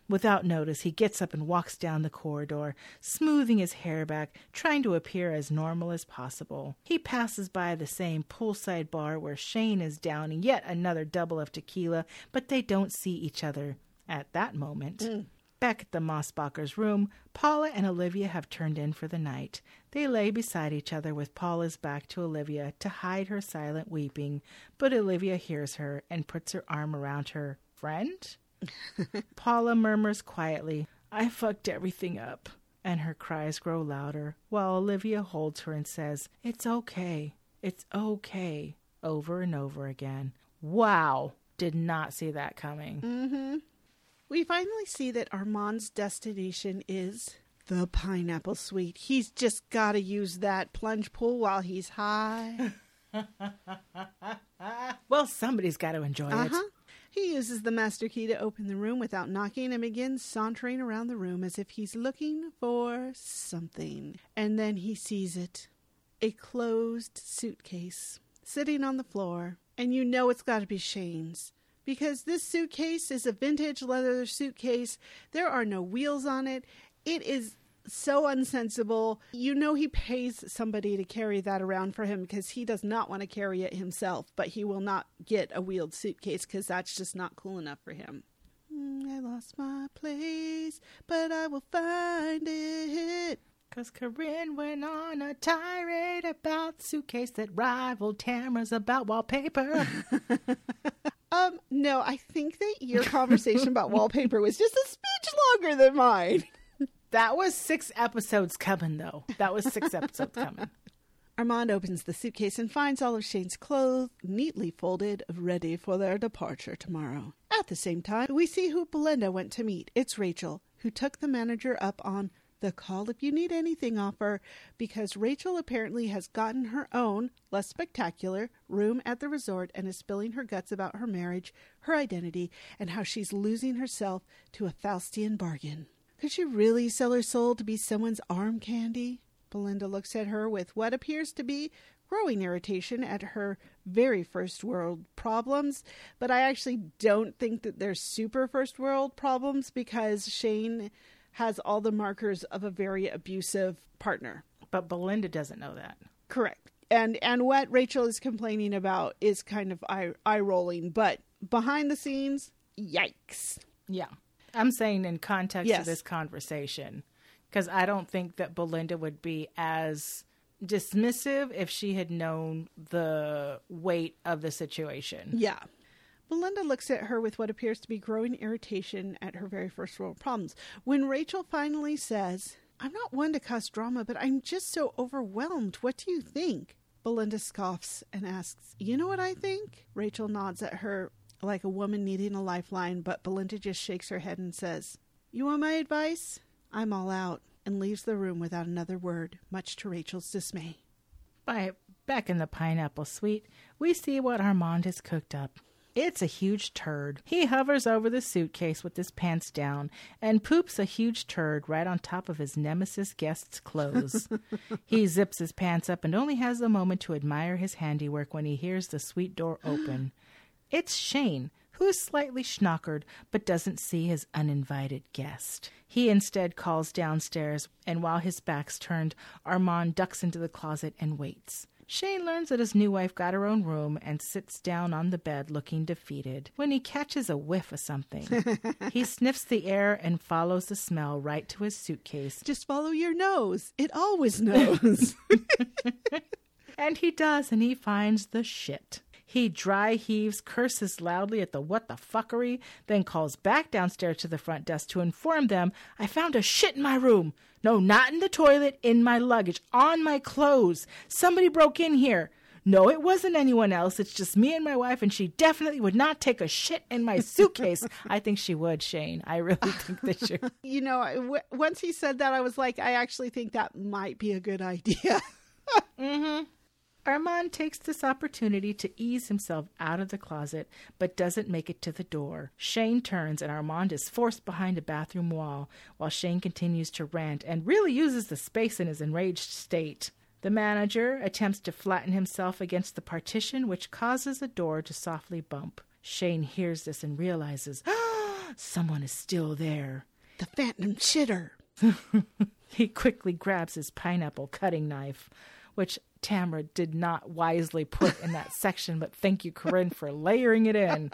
Without notice, he gets up and walks down the corridor, smoothing his hair back, trying to appear as normal as possible. He passes by the same poolside bar where Shane is downing yet another double of tequila, but they don't see each other at that moment. Mm. Back at the Mossbachers' room, Paula and Olivia have turned in for the night. They lay beside each other with Paula's back to Olivia to hide her silent weeping, but Olivia hears her and puts her arm around her. Friend? Paula murmurs quietly, "I fucked everything up," and her cries grow louder, while Olivia holds her and says, "It's okay, it's okay," over and over again. Wow! Did not see that coming. Mm-hmm. We finally see that Armand's destination is the Pineapple Suite. He's just got to use that plunge pool while he's high. Well, somebody's got to enjoy uh-huh. it. He uses the master key to open the room without knocking and begins sauntering around the room as if he's looking for something. And then he sees it. A closed suitcase sitting on the floor. And you know it's got to be Shane's. Because this suitcase is a vintage leather suitcase. There are no wheels on it. It is so unsensible. You know he pays somebody to carry that around for him because he does not want to carry it himself. But he will not get a wheeled suitcase because that's just not cool enough for him. Mm, I lost my place, but I will find it. Because Corinne went on a tirade about suitcase that rivaled Tamara's about wallpaper. um, no, I think that your conversation about wallpaper was just a smidge longer than mine. That was six episodes coming, though. That was six episodes coming. Armand opens the suitcase and finds all of Shane's clothes neatly folded, ready for their departure tomorrow. At the same time, we see who Belinda went to meet. It's Rachel, who took the manager up on the call if you need anything offer, because Rachel apparently has gotten her own, less spectacular, room at the resort and is spilling her guts about her marriage, her identity, and how she's losing herself to a Faustian bargain. Could she really sell her soul to be someone's arm candy? Belinda looks at her with what appears to be growing irritation at her very first world problems, but I actually don't think that they're super first world problems because Shane has all the markers of a very abusive partner. But Belinda doesn't know that. Correct. And and what Rachel is complaining about is kind of eye, eye rolling, but behind the scenes, yikes. Yeah. I'm saying in context yes. of this conversation, because I don't think that Belinda would be as dismissive if she had known the weight of the situation. Yeah. Belinda looks at her with what appears to be growing irritation at her very first world problems. When Rachel finally says, "I'm not one to cause drama, but I'm just so overwhelmed. What do you think?" Belinda scoffs and asks, "You know what I think?" Rachel nods at her like a woman needing a lifeline, but Belinda just shakes her head and says, "You want my advice? I'm all out," and leaves the room without another word, much to Rachel's dismay. By back in the Pineapple Suite, we see what Armand has cooked up. It's a huge turd. He hovers over the suitcase with his pants down and poops a huge turd right on top of his nemesis guest's clothes. He zips his pants up and only has a moment to admire his handiwork when he hears the suite door open. It's Shane, who is slightly schnockered but doesn't see his uninvited guest. He instead calls downstairs, and while his back's turned, Armand ducks into the closet and waits. Shane learns that his new wife got her own room and sits down on the bed looking defeated when he catches a whiff of something. He sniffs the air and follows the smell right to his suitcase. Just follow your nose. It always knows. And he does, and he finds the shit. He dry heaves, curses loudly at the what the fuckery, then calls back downstairs to the front desk to inform them, "I found a shit in my room. No, not in the toilet, in my luggage, on my clothes. Somebody broke in here. No, it wasn't anyone else. It's just me and my wife, and she definitely would not take a shit in my suitcase." I think she would, Shane. I really think that she would. You know, w- once he said that, I was like, I actually think that might be a good idea. Mm-hmm. Armand takes this opportunity to ease himself out of the closet, but doesn't make it to the door. Shane turns, and Armand is forced behind a bathroom wall, while Shane continues to rant and really uses the space in his enraged state. The manager attempts to flatten himself against the partition, which causes a door to softly bump. Shane hears this and realizes, "Ah, Someone is still there. The phantom shitter. He quickly grabs his pineapple cutting knife, which Tamara did not wisely put in that section, but thank you, Corinne, for layering it in.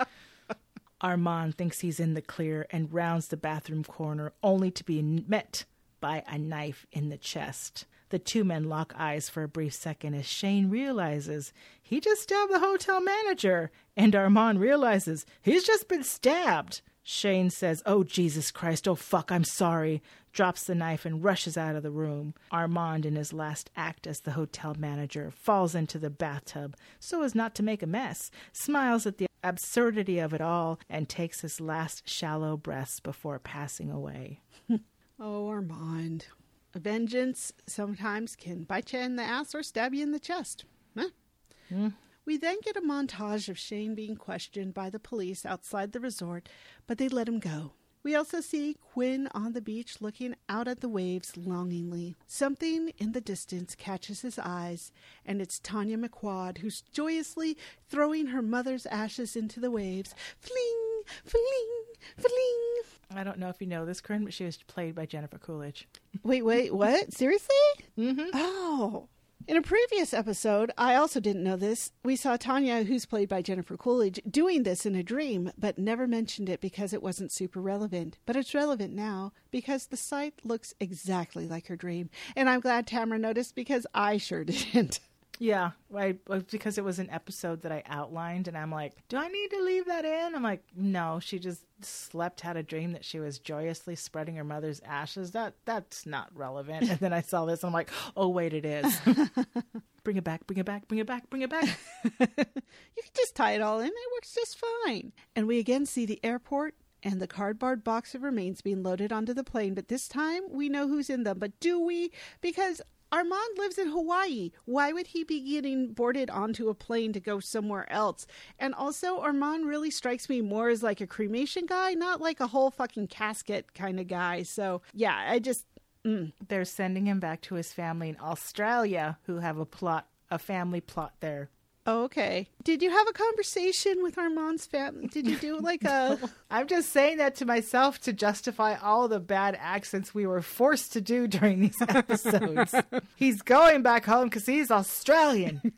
Armand thinks he's in the clear and rounds the bathroom corner, only to be met by a knife in the chest. The two men lock eyes for a brief second as Shane realizes he just stabbed the hotel manager, and Armand realizes he's just been stabbed. Shane says, "Oh, Jesus Christ, oh, fuck, I'm sorry," drops the knife and rushes out of the room. Armand, in his last act as the hotel manager, falls into the bathtub so as not to make a mess, smiles at the absurdity of it all, and takes his last shallow breaths before passing away. Oh, Armand. Vengeance sometimes can bite you in the ass or stab you in the chest. Huh? Mm. We then get a montage of Shane being questioned by the police outside the resort, but they let him go. We also see Quinn on the beach looking out at the waves longingly. Something in the distance catches his eyes, and it's Tanya McQuad, who's joyously throwing her mother's ashes into the waves. Fling, fling, fling. I don't know if you know this, Corinne, but she was played by Jennifer Coolidge. Wait, wait, what? Seriously? Mm-hmm. Oh. In a previous episode, I also didn't know this, we saw Tanya, who's played by Jennifer Coolidge, doing this in a dream, but never mentioned it because it wasn't super relevant. But it's relevant now because the site looks exactly like her dream. And I'm glad Tamara noticed because I sure didn't. Yeah, I, because it was an episode that I outlined, and I'm like, do I need to leave that in? I'm like, no, she just slept, had a dream that she was joyously spreading her mother's ashes. That That's not relevant. And then I saw this, and I'm like, oh, wait, it is. Bring it back, bring it back, bring it back, bring it back. You can just tie it all in. It works just fine. And we again see the airport and the cardboard box of remains being loaded onto the plane. But this time, we know who's in them. But do we? Because Armand lives in Hawaii. Why would he be getting boarded onto a plane to go somewhere else? And also, Armand really strikes me more as like a cremation guy, not like a whole fucking casket kind of guy. So, yeah, I just... Mm. They're sending him back to his family in Australia, who have a plot, a family plot there. Oh, okay. Did you have a conversation with Armand's family? Did you do like a... I'm just saying that to myself to justify all the bad accents we were forced to do during these episodes. He's going back home because he's Australian.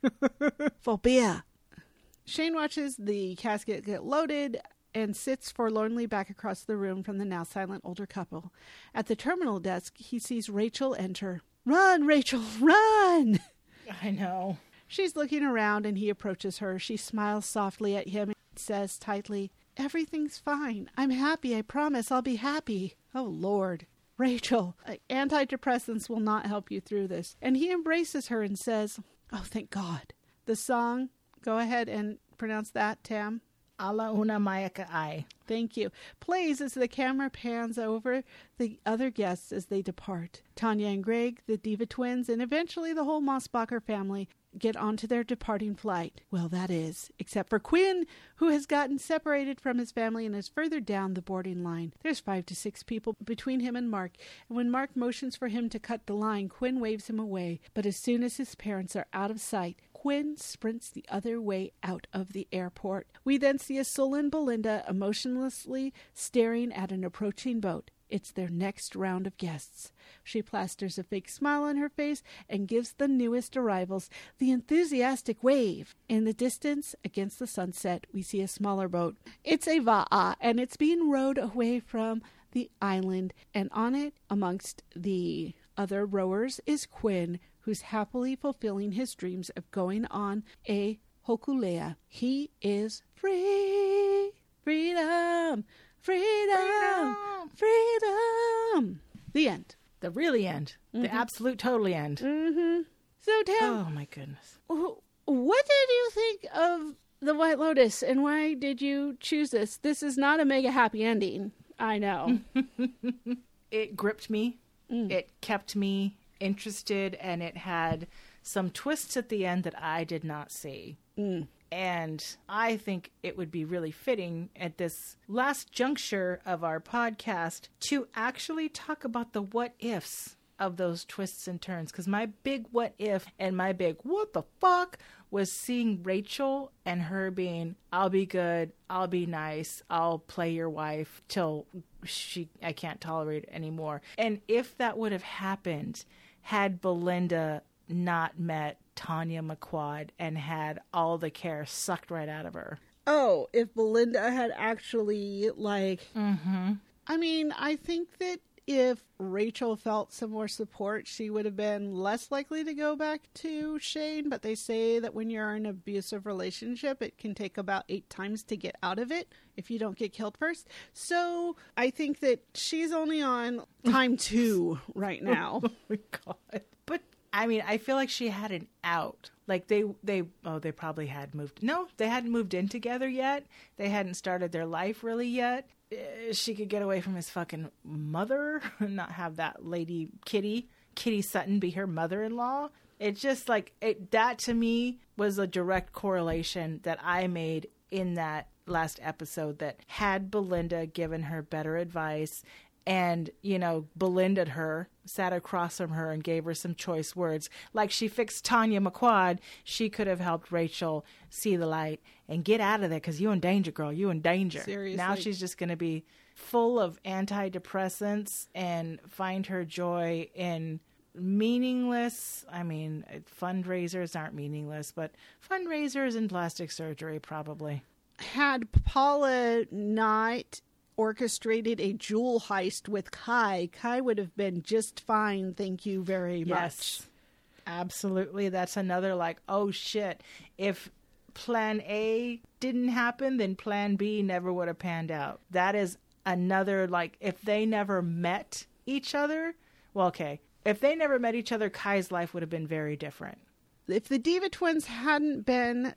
Phobia. Shane watches the casket get loaded and sits forlornly back across the room from the now silent older couple. At the terminal desk, he sees Rachel enter. Run, Rachel, run! I know. She's looking around and he approaches her. She smiles softly at him and says tightly, "Everything's fine. I'm happy. I promise I'll be happy." Oh, Lord. Rachel, antidepressants will not help you through this. And he embraces her and says, "Oh, thank God." The song, go ahead and pronounce that, Tam. Ala una mayaka ai. Thank you. Plays as the camera pans over the other guests as they depart. Tanya and Greg, the Diva twins, and eventually the whole Mossbacher family get onto their departing flight. Well, that is, except for Quinn, who has gotten separated from his family and is further down the boarding line. There's five to six people between him and Mark, and when Mark motions for him to cut the line, Quinn waves him away. But as soon as his parents are out of sight, Quinn sprints the other way out of the airport. We then see a sullen Belinda emotionlessly staring at an approaching boat. It's their next round of guests. She plasters a fake smile on her face and gives the newest arrivals the enthusiastic wave. In the distance, against the sunset, we see a smaller boat. It's a Va'a, and it's being rowed away from the island, and on it, amongst the other rowers, is Quinn, who's happily fulfilling his dreams of going on a hokulea. He is free. Freedom. Freedom. Freedom. Freedom. The end. The really end. Mm-hmm. The absolute totally end. Mm-hmm. So, Tam. Oh, my goodness. What did you think of The White Lotus, and why did you choose this? This is not a mega happy ending. I know. It gripped me. Mm. It kept me interested, and it had some twists at the end that I did not see. Mm. And I think it would be really fitting at this last juncture of our podcast to actually talk about the what ifs of those twists and turns. Because my big what if and my big what the fuck was seeing Rachel and her being, I'll be good, I'll be nice, I'll play your wife till she I can't tolerate it anymore. And if that would have happened had Belinda not met Tanya McQuoid and had all the care sucked right out of her. Oh, if Belinda had actually, like... Mm-hmm. I mean, I think that if Rachel felt some more support, she would have been less likely to go back to Shane. But they say that when you're in an abusive relationship, it can take about eight times to get out of it if you don't get killed first. So I think that she's only on time two right now. Oh my God. But I mean, I feel like she had an out. Like they, they, oh, they probably had moved. No, they hadn't moved in together yet. They hadn't started their life really yet. She could get away from his fucking mother and not have that lady Kitty, Kitty Sutton be her mother-in-law. It's just like, it, that to me was a direct correlation that I made in that last episode, that had Belinda given her better advice and, you know, Belinda her, sat across from her and gave her some choice words, like she fixed Tanya McQuoid, she could have helped Rachel see the light and get out of there, because you in danger, girl. You in danger. Seriously. Now she's just going to be full of antidepressants and find her joy in meaningless, I mean, fundraisers aren't meaningless, but fundraisers and plastic surgery probably. Had Paula not orchestrated a jewel heist with Kai, Kai would have been just fine, thank you very much. Yes, absolutely. That's another, like, oh shit, if plan A didn't happen, then plan B never would have panned out. That is another, like, if they never met each other, well, okay, if they never met each other, Kai's life would have been very different. If the Diva twins hadn't been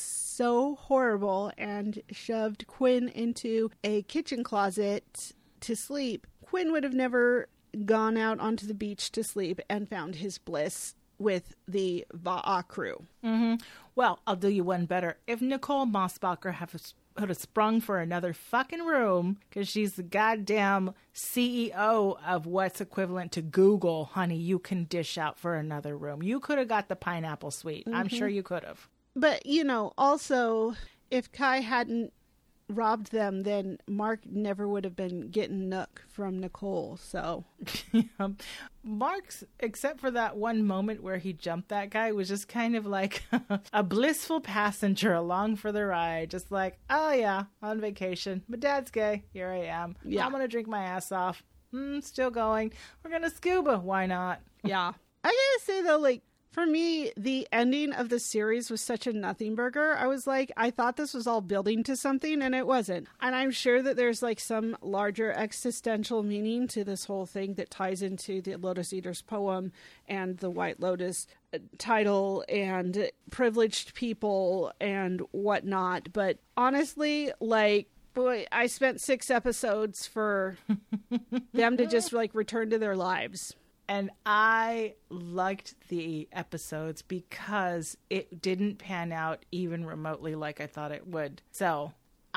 so horrible and shoved Quinn into a kitchen closet to sleep, Quinn would have never gone out onto the beach to sleep and found his bliss with the Va'a crew. Mm-hmm. Well, I'll do you one better. If Nicole Mossbacher have would have sprung for another fucking room, because she's the goddamn C E O of what's equivalent to Google, honey, you can dish out for another room. You could have got the pineapple suite. Mm-hmm. I'm sure you could have. But, you know, also, if Kai hadn't robbed them, then Mark never would have been getting Nook from Nicole, so. Yeah. Mark's, except for that one moment where he jumped that guy, was just kind of like a blissful passenger along for the ride. Just like, oh yeah, on vacation. My dad's gay. Here I am. Yeah. I'm going to drink my ass off. Mm, still going. We're going to scuba. Why not? Yeah. I gotta say, though, like, for me, the ending of the series was such a nothing burger. I was like, I thought this was all building to something, and it wasn't. And I'm sure that there's like some larger existential meaning to this whole thing that ties into the Lotus Eater's poem and the White Lotus title and privileged people and whatnot. But honestly, like, boy, I spent six episodes for them to just like return to their lives. And I liked the episodes because it didn't pan out even remotely like I thought it would. So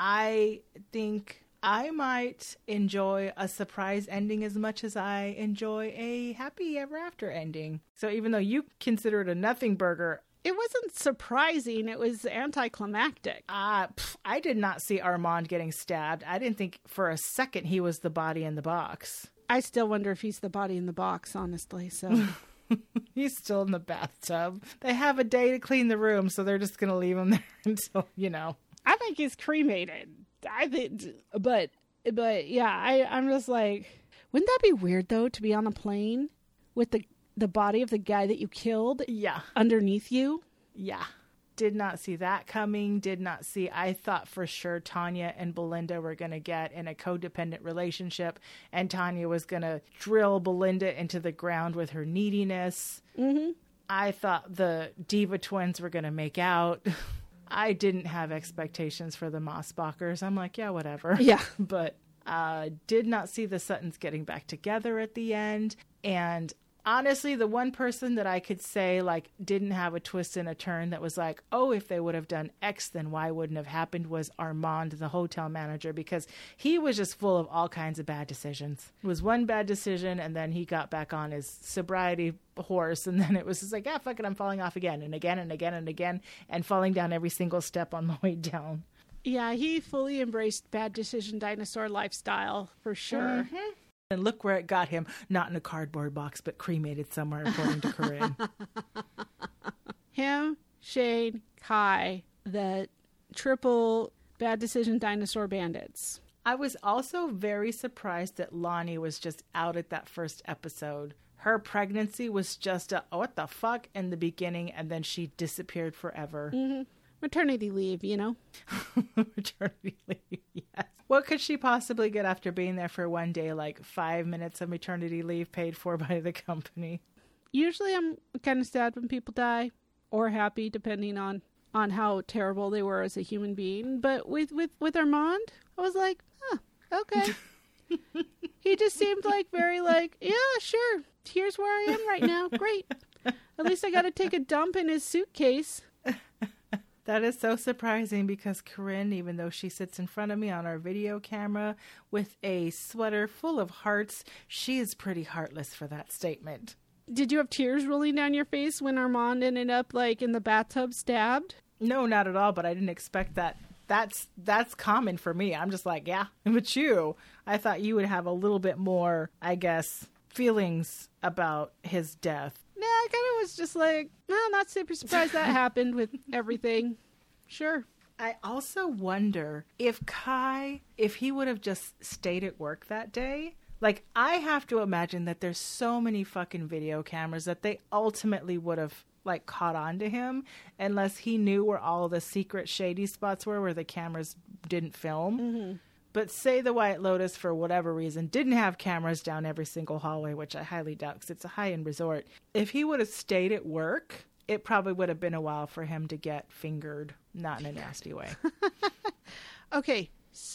I think I might enjoy a surprise ending as much as I enjoy a happy ever after ending. So even though you consider it a nothing burger, it wasn't surprising. It was anticlimactic. Uh, pff, I did not see Armand getting stabbed. I didn't think for a second he was the body in the box. I still wonder if he's the body in the box, honestly. So he's still in the bathtub. They have a day to clean the room, so they're just going to leave him there until, you know. I think he's cremated. I think, but, but yeah, I, I'm just like, wouldn't that be weird though, to be on a plane with the the body of the guy that you killed? Yeah, underneath you. Yeah. Did not see that coming. Did not see. I thought for sure Tanya and Belinda were going to get in a codependent relationship, and Tanya was going to drill Belinda into the ground with her neediness. Mm-hmm. I thought the Diva twins were going to make out. I didn't have expectations for the Mossbachers. I'm like, yeah, whatever. Yeah. But uh, did not see the Suttons getting back together at the end. And honestly, the one person that I could say like didn't have a twist and a turn that was like, oh, if they would have done X, then Y wouldn't have happened was Armand, the hotel manager, because he was just full of all kinds of bad decisions. It was one bad decision, and then he got back on his sobriety horse, and then it was just like, ah, fuck it, I'm falling off again and again and again and again, and falling down every single step on the way down. Yeah, he fully embraced bad decision dinosaur lifestyle for sure. Mm-hmm. And look where it got him. Not in a cardboard box, but cremated somewhere, according to Corinne. Him, Shane, Kai, the triple bad decision dinosaur bandits. I was also very surprised that Lonnie was just out at that first episode. Her pregnancy was just a, oh, what the fuck, in the beginning, and then she disappeared forever. Mm-hmm. Maternity leave, you know? Maternity leave, yes. What could she possibly get after being there for one day? Like five minutes of maternity leave paid for by the company? Usually I'm kind of sad when people die, or happy, depending on, on how terrible they were as a human being. But with, with, with Armand, I was like, huh, okay. He just seemed like very like, yeah, sure. Here's where I am right now. Great. At least I got to take a dump in his suitcase. That is so surprising because Corinne, even though she sits in front of me on our video camera with a sweater full of hearts, she is pretty heartless for that statement. Did you have tears rolling down your face when Armand ended up like in the bathtub stabbed? No, not at all, but I didn't expect that. That's that's common for me. I'm just like, yeah, but you, I thought you would have a little bit more, I guess, feelings about his death. Nah, I kind of was just like, no, I'm not super surprised that happened with everything. Sure. I also wonder if Kai, if he would have just stayed at work that day. Like, I have to imagine that there's so many fucking video cameras that they ultimately would have, like, caught on to him unless he knew where all the secret shady spots were where the cameras didn't film. Mm-hmm. But say the White Lotus, for whatever reason, didn't have cameras down every single hallway, which I highly doubt because it's a high-end resort. If he would have stayed at work, it probably would have been a while for him to get fingered, not in a nasty way. Okay,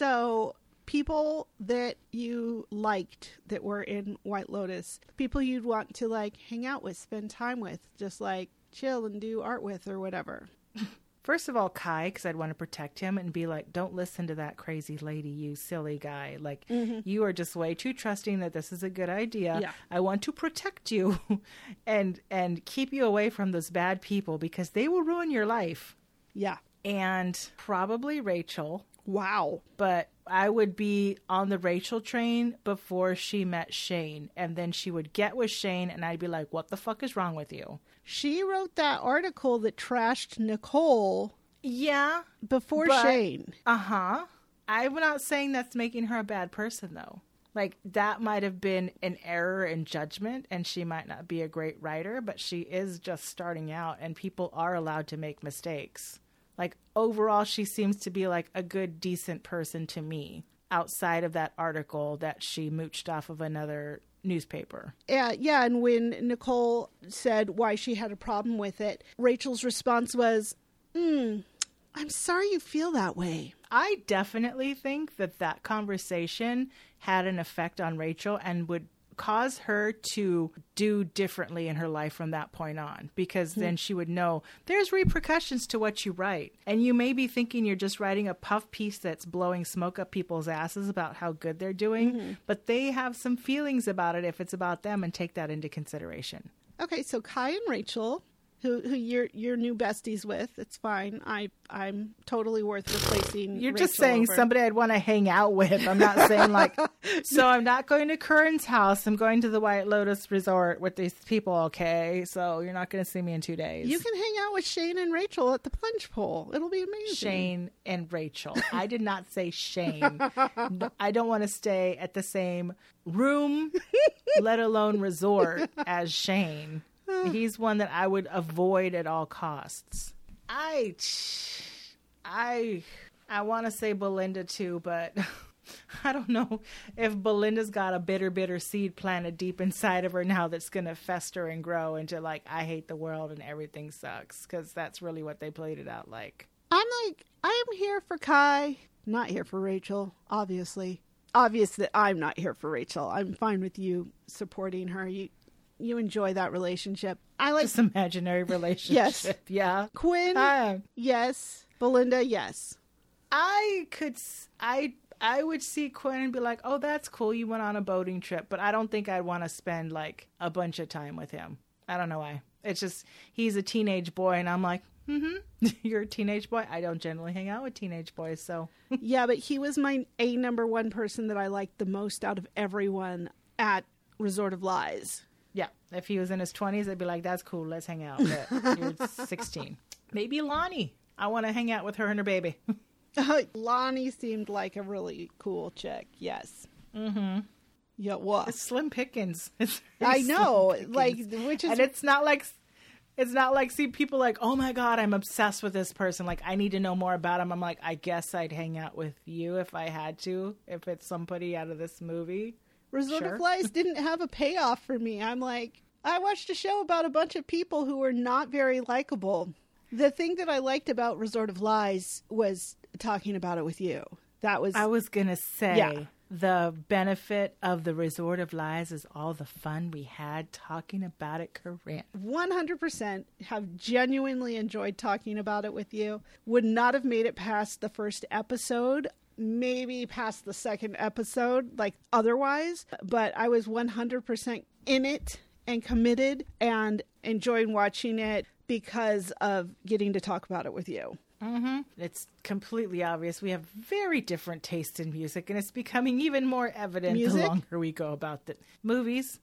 so people that you liked that were in White Lotus, people you'd want to, like, hang out with, spend time with, just, like, chill and do art with or whatever. First of all, Kai, because I'd want to protect him and be like, don't listen to that crazy lady, you silly guy. Like, mm-hmm. you are just way too trusting that this is a good idea. Yeah. I want to protect you and and keep you away from those bad people because they will ruin your life. Yeah. And probably Rachel. Wow. But I would be on the Rachel train before she met Shane. And then she would get with Shane and I'd be like, what the fuck is wrong with you? She wrote that article that trashed Nicole. Yeah. Before but, Shane. Uh-huh. I'm not saying that's making her a bad person, though. Like, that might have been an error in judgment, and she might not be a great writer, but she is just starting out, and people are allowed to make mistakes. Like, overall, she seems to be, like, a good, decent person to me, outside of that article that she mooched off of another newspaper. Yeah, yeah, and when Nicole said why she had a problem with it, Rachel's response was, hmm, I'm sorry you feel that way. I definitely think that that conversation had an effect on Rachel and would cause her to do differently in her life from that point on, because then she would know there's repercussions to what you write. And you may be thinking you're just writing a puff piece that's blowing smoke up people's asses about how good they're doing, mm-hmm. but they have some feelings about it if it's about them, and take that into consideration. Okay, so Kai and Rachel, who who you're you're new besties with, it's fine. I I'm totally worth replacing. You're Rachel just saying over. Somebody I'd want to hang out with. I'm not saying like, so I'm not going to Corinne's house. I'm going to the White Lotus Resort with these people. Okay, so you're not going to see me in two days. You can hang out with Shane and Rachel at the plunge pool. It'll be amazing. Shane and Rachel. I did not say Shane. I don't want to stay at the same room, let alone resort, as Shane. He's one that I would avoid at all costs. I, I, I want to say Belinda too, but I don't know if Belinda's got a bitter, bitter seed planted deep inside of her now that's going to fester and grow into like, I hate the world and everything sucks, because that's really what they played it out like. I'm like, I am here for Kai, not here for Rachel, obviously. Obvious that I'm not here for Rachel. I'm fine with you supporting her. You you enjoy that relationship. I like this imaginary relationship. Yes. Yeah. Quinn. Uh, Yes. Belinda. Yes. I could, s- I, I would see Quinn and be like, oh, that's cool. You went on a boating trip, but I don't think I'd want to spend like a bunch of time with him. I don't know why. It's just, he's a teenage boy and I'm like, mm-hmm, you're a teenage boy. I don't generally hang out with teenage boys, so. Yeah, but he was my a number one person that I liked the most out of everyone at Resort of Lies. Yeah, if he was in his twenties, I'd be like, that's cool, let's hang out. But you're sixteen. Maybe Lonnie. I want to hang out with her and her baby. Lonnie seemed like a really cool chick. Yes. Mm-hmm. Yeah, what? It's slim pickings. It's I know, slim like, pickings. which is, and it's not like, it's not like, see people like, oh my God, I'm obsessed with this person. Like, I need to know more about him. I'm like, I guess I'd hang out with you if I had to, if it's somebody out of this movie. Resort Sure. of Lies didn't have a payoff for me. I'm like, I watched a show about a bunch of people who were not very likable. The thing that I liked about Resort of Lies was talking about it with you. That was, I was going to say, Yeah. the benefit of the Resort of Lies is all the fun we had talking about it, Corinne. one hundred percent have genuinely enjoyed talking about it with you. Would not have made it past the first episode, maybe past the second episode, like otherwise, but I was one hundred percent in it and committed and enjoyed watching it because of getting to talk about it with you. Mm-hmm. It's completely obvious we have very different tastes in music, and it's becoming even more evident Music? the longer we go about the movies.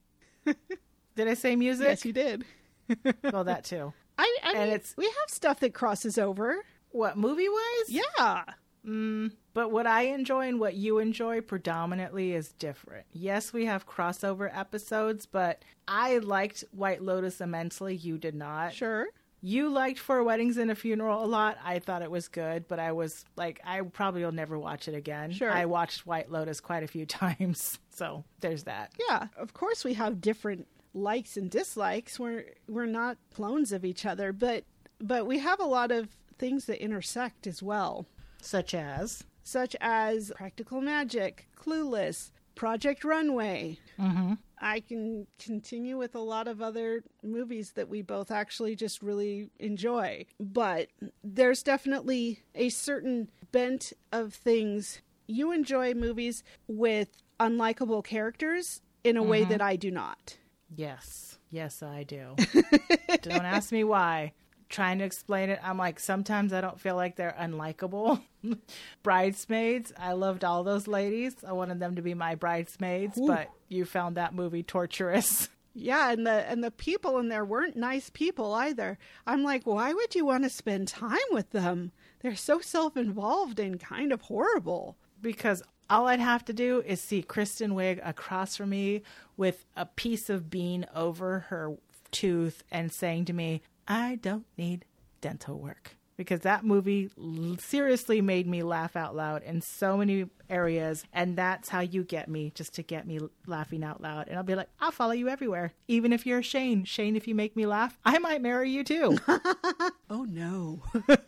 Did I say music? Yes, you did. Well, that too. I, I And mean, it's- we have stuff that crosses over. What, movie-wise? Yeah. Mm, but what I enjoy and what you enjoy predominantly is different. Yes, we have crossover episodes, but I liked White Lotus immensely. You did not. Sure. You liked Four Weddings and a Funeral a lot. I thought it was good, but I was like, I probably will never watch it again. Sure. I watched White Lotus quite a few times, so there's that. Yeah, of course we have different likes and dislikes. We're we're not clones of each other, but but we have a lot of things that intersect as well, Such as? such as Practical Magic, Clueless, Project Runway. Mm-hmm. I can continue with a lot of other movies that we both actually just really enjoy. But there's definitely a certain bent of things. You enjoy movies with unlikable characters in a way that I do not. Yes. Yes, I do. Don't ask me why. Trying to explain it, I'm like, sometimes I don't feel like they're unlikable. Bridesmaids, I loved all those ladies. I wanted them to be my bridesmaids, Ooh. but you found that movie torturous. Yeah, and the and the people in there weren't nice people either. I'm like, why would you want to spend time with them? They're so self-involved and kind of horrible. Because all I'd have to do is see Kristen Wiig across from me with a piece of bean over her tooth and saying to me, I don't need dental work. Because that movie l- seriously made me laugh out loud in so many areas. And that's how you get me, just to get me l- laughing out loud. And I'll be like, I'll follow you everywhere. Even if you're Shane. Shane, if you make me laugh, I might marry you too. Oh, no.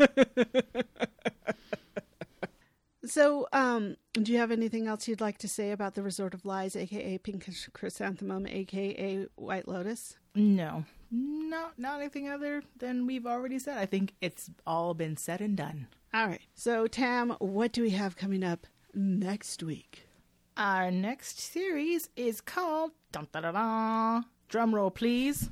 So, um, do you have anything else you'd like to say about the Resort of Lies, a k a. Pink Chrysanthemum, a k a. White Lotus? No, no, not anything other than we've already said. I think it's all been said and done. All right. So, Tam, what do we have coming up next week? Our next series is called, dun, dun, dun, dun, drum roll please,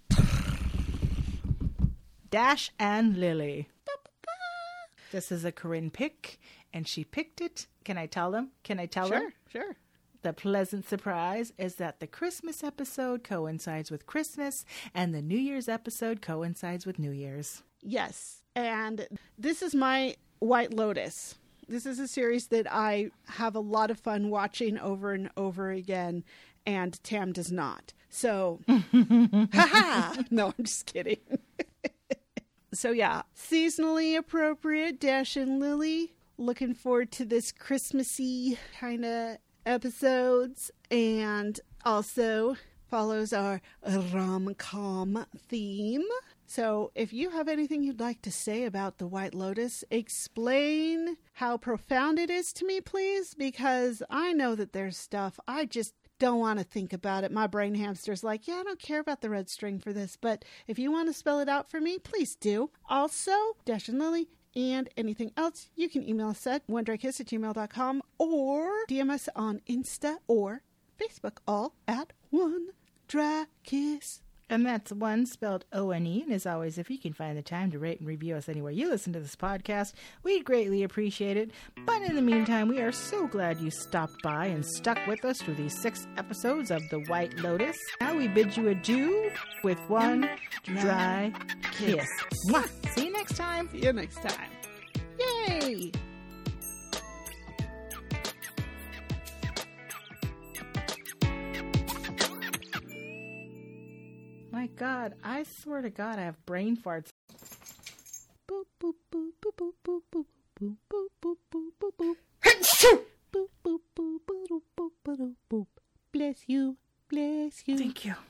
Dash and Lily. This is a Corinne pick, and she picked it. Can I tell them? Can I tell them? Sure, sure. The pleasant surprise is that the Christmas episode coincides with Christmas, and the New Year's episode coincides with New Year's. Yes. And this is my White Lotus. This is a series that I have a lot of fun watching over and over again, and Tam does not. So, ha-ha! No, I'm just kidding. So, yeah, seasonally appropriate Dash and Lily. Looking forward to this Christmassy kind of episodes, and also follows our rom-com theme. So if you have anything you'd like to say about the White Lotus, explain how profound it is to me, please, because I know that there's stuff I just don't want to think about it. My brain hamster's like, yeah, I don't care about the red string for this, but if you want to spell it out for me, please do. Also, Dash and Lily, and anything else, you can email us at one dry kiss at gmail dot com or D M us on Insta or Facebook, all at One Dry Kiss. And that's one spelled O N E. And as always, if you can find the time to rate and review us anywhere you listen to this podcast, we'd greatly appreciate it. But in the meantime, we are so glad you stopped by and stuck with us through these six episodes of The White Lotus. Now we bid you adieu with one dry kiss. Mwah! See you next time. See you next time. Yay! My God, I swear to God, I have brain farts. Boop, boop, boop, boop, boop, boop, boop, boop, boop, boop, boop, boop, boop. Boop, boop, boop, boop, boop, boop, boop. Bless you, bless you. Thank you.